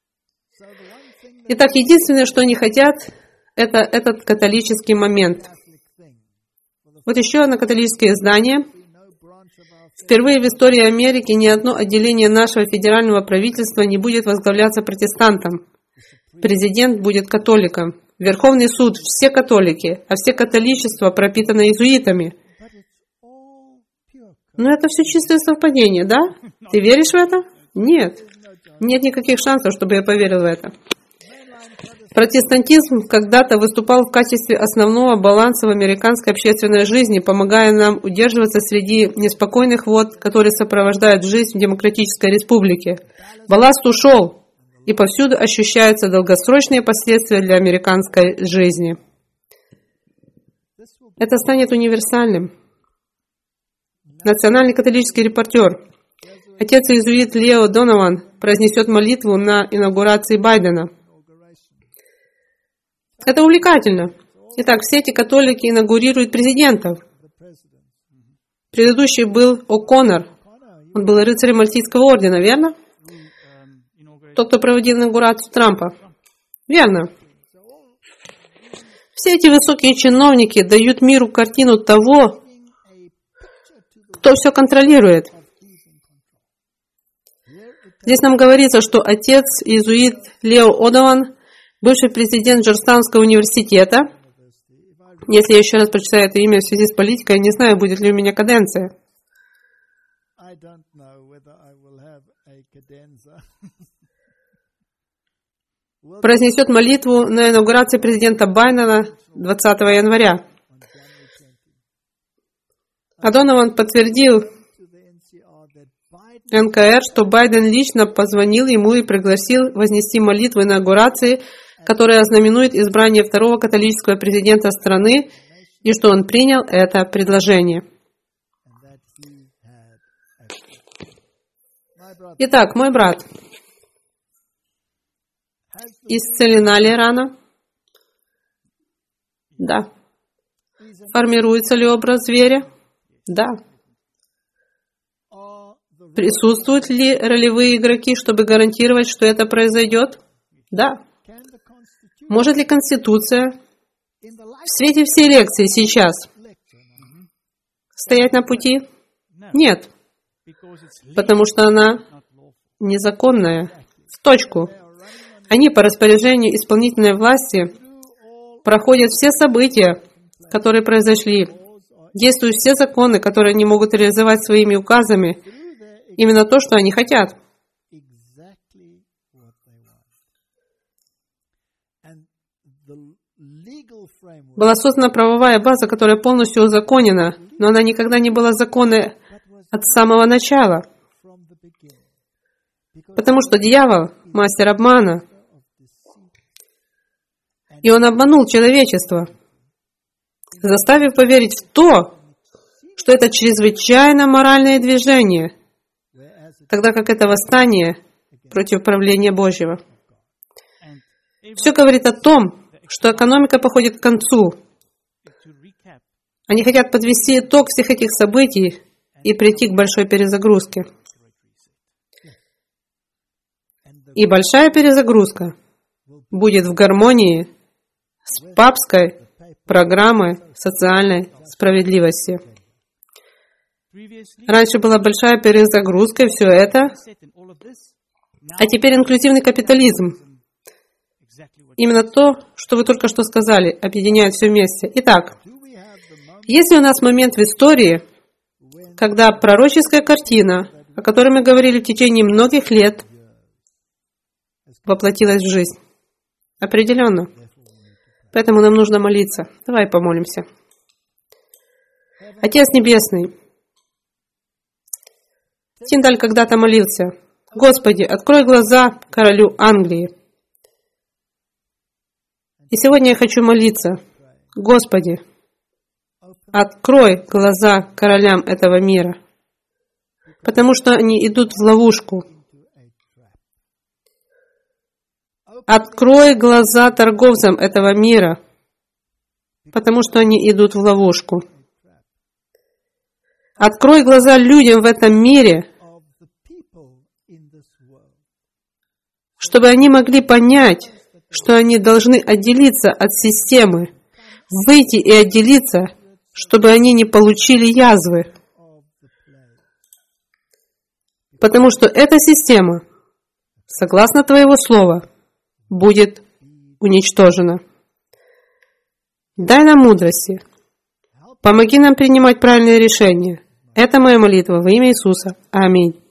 Итак, единственное, что они хотят, это этот католический момент. Вот еще одно католическое издание. Впервые в истории Америки ни одно отделение нашего федерального правительства не будет возглавляться протестантом. Президент будет католиком. Верховный суд – все католики, а все католичество пропитано иезуитами. Но это все чистое совпадение, да? Ты веришь в это? Нет. Нет никаких шансов, чтобы я поверил в это. Протестантизм когда-то выступал в качестве основного баланса в американской общественной жизни, помогая нам удерживаться среди неспокойных вод, которые сопровождают жизнь в демократической республике. Балласт ушел, и повсюду ощущаются долгосрочные последствия для американской жизни. Это станет универсальным. Национальный католический репортер, отец-иезуит Лео Донован, произнесет молитву на инаугурации Байдена. Это увлекательно. Итак, все эти католики инаугурируют президентов. Предыдущий был О'Коннор. Он был рыцарем Мальтийского ордена, верно? Тот, кто проводил инаугурацию Трампа. Верно. Все эти высокие чиновники дают миру картину того, кто все контролирует. Здесь нам говорится, что отец-иезуит Лео Одован, бывший президент Джорджтаунского университета. Если я еще раз прочитаю это имя в связи с политикой, я не знаю, будет ли у меня каденция. Произнесет молитву на инаугурации президента Байдена двадцатого января. А Донован подтвердил эн ка эр, что Байден лично позвонил ему и пригласил вознести молитву инаугурации, которая ознаменует избрание второго католического президента страны, и что он принял это предложение. Итак, мой брат, исцелена ли рана? Да. Формируется ли образ зверя? Да. Присутствуют ли ролевые игроки, чтобы гарантировать, что это произойдет? Да. Может ли Конституция в свете всей лекции сейчас стоять на пути? Нет. Потому что она незаконная. В точку. Они по распоряжению исполнительной власти проходят все события, которые произошли, действуют все законы, которые они могут реализовать своими указами, именно то, что они хотят. Была создана правовая база, которая полностью узаконена, но она никогда не была законной от самого начала. Потому что дьявол — мастер обмана. И он обманул человечество, заставив поверить в то, что это чрезвычайно моральное движение, тогда как это восстание против правления Божьего. Все говорит о том, что экономика походит к концу. Они хотят подвести итог всех этих событий и прийти к большой перезагрузке. И большая перезагрузка будет в гармонии с папской программой социальной справедливости. Раньше была большая перезагрузка, и все это, а теперь инклюзивный капитализм. Именно то, что вы только что сказали, объединяет все вместе. Итак, есть ли у нас момент в истории, когда пророческая картина о которой мы говорили в течение многих лет, воплотилась в жизнь. Определенно. Поэтому нам нужно молиться. Давай помолимся. Отец Небесный, Тиндаль когда-то молился: Господи, открой глаза королю Англии. И сегодня я хочу молиться: Господи, открой глаза королям этого мира, потому что они идут в ловушку. Открой глаза торговцам этого мира, потому что они идут в ловушку. Открой глаза людям в этом мире, чтобы они могли понять, что они должны отделиться от системы, выйти и отделиться, чтобы они не получили язвы. Потому что эта система, согласно Твоего Слова, будет уничтожена. Дай нам мудрости. Помоги нам принимать правильные решения. Это моя молитва во имя Иисуса. Аминь.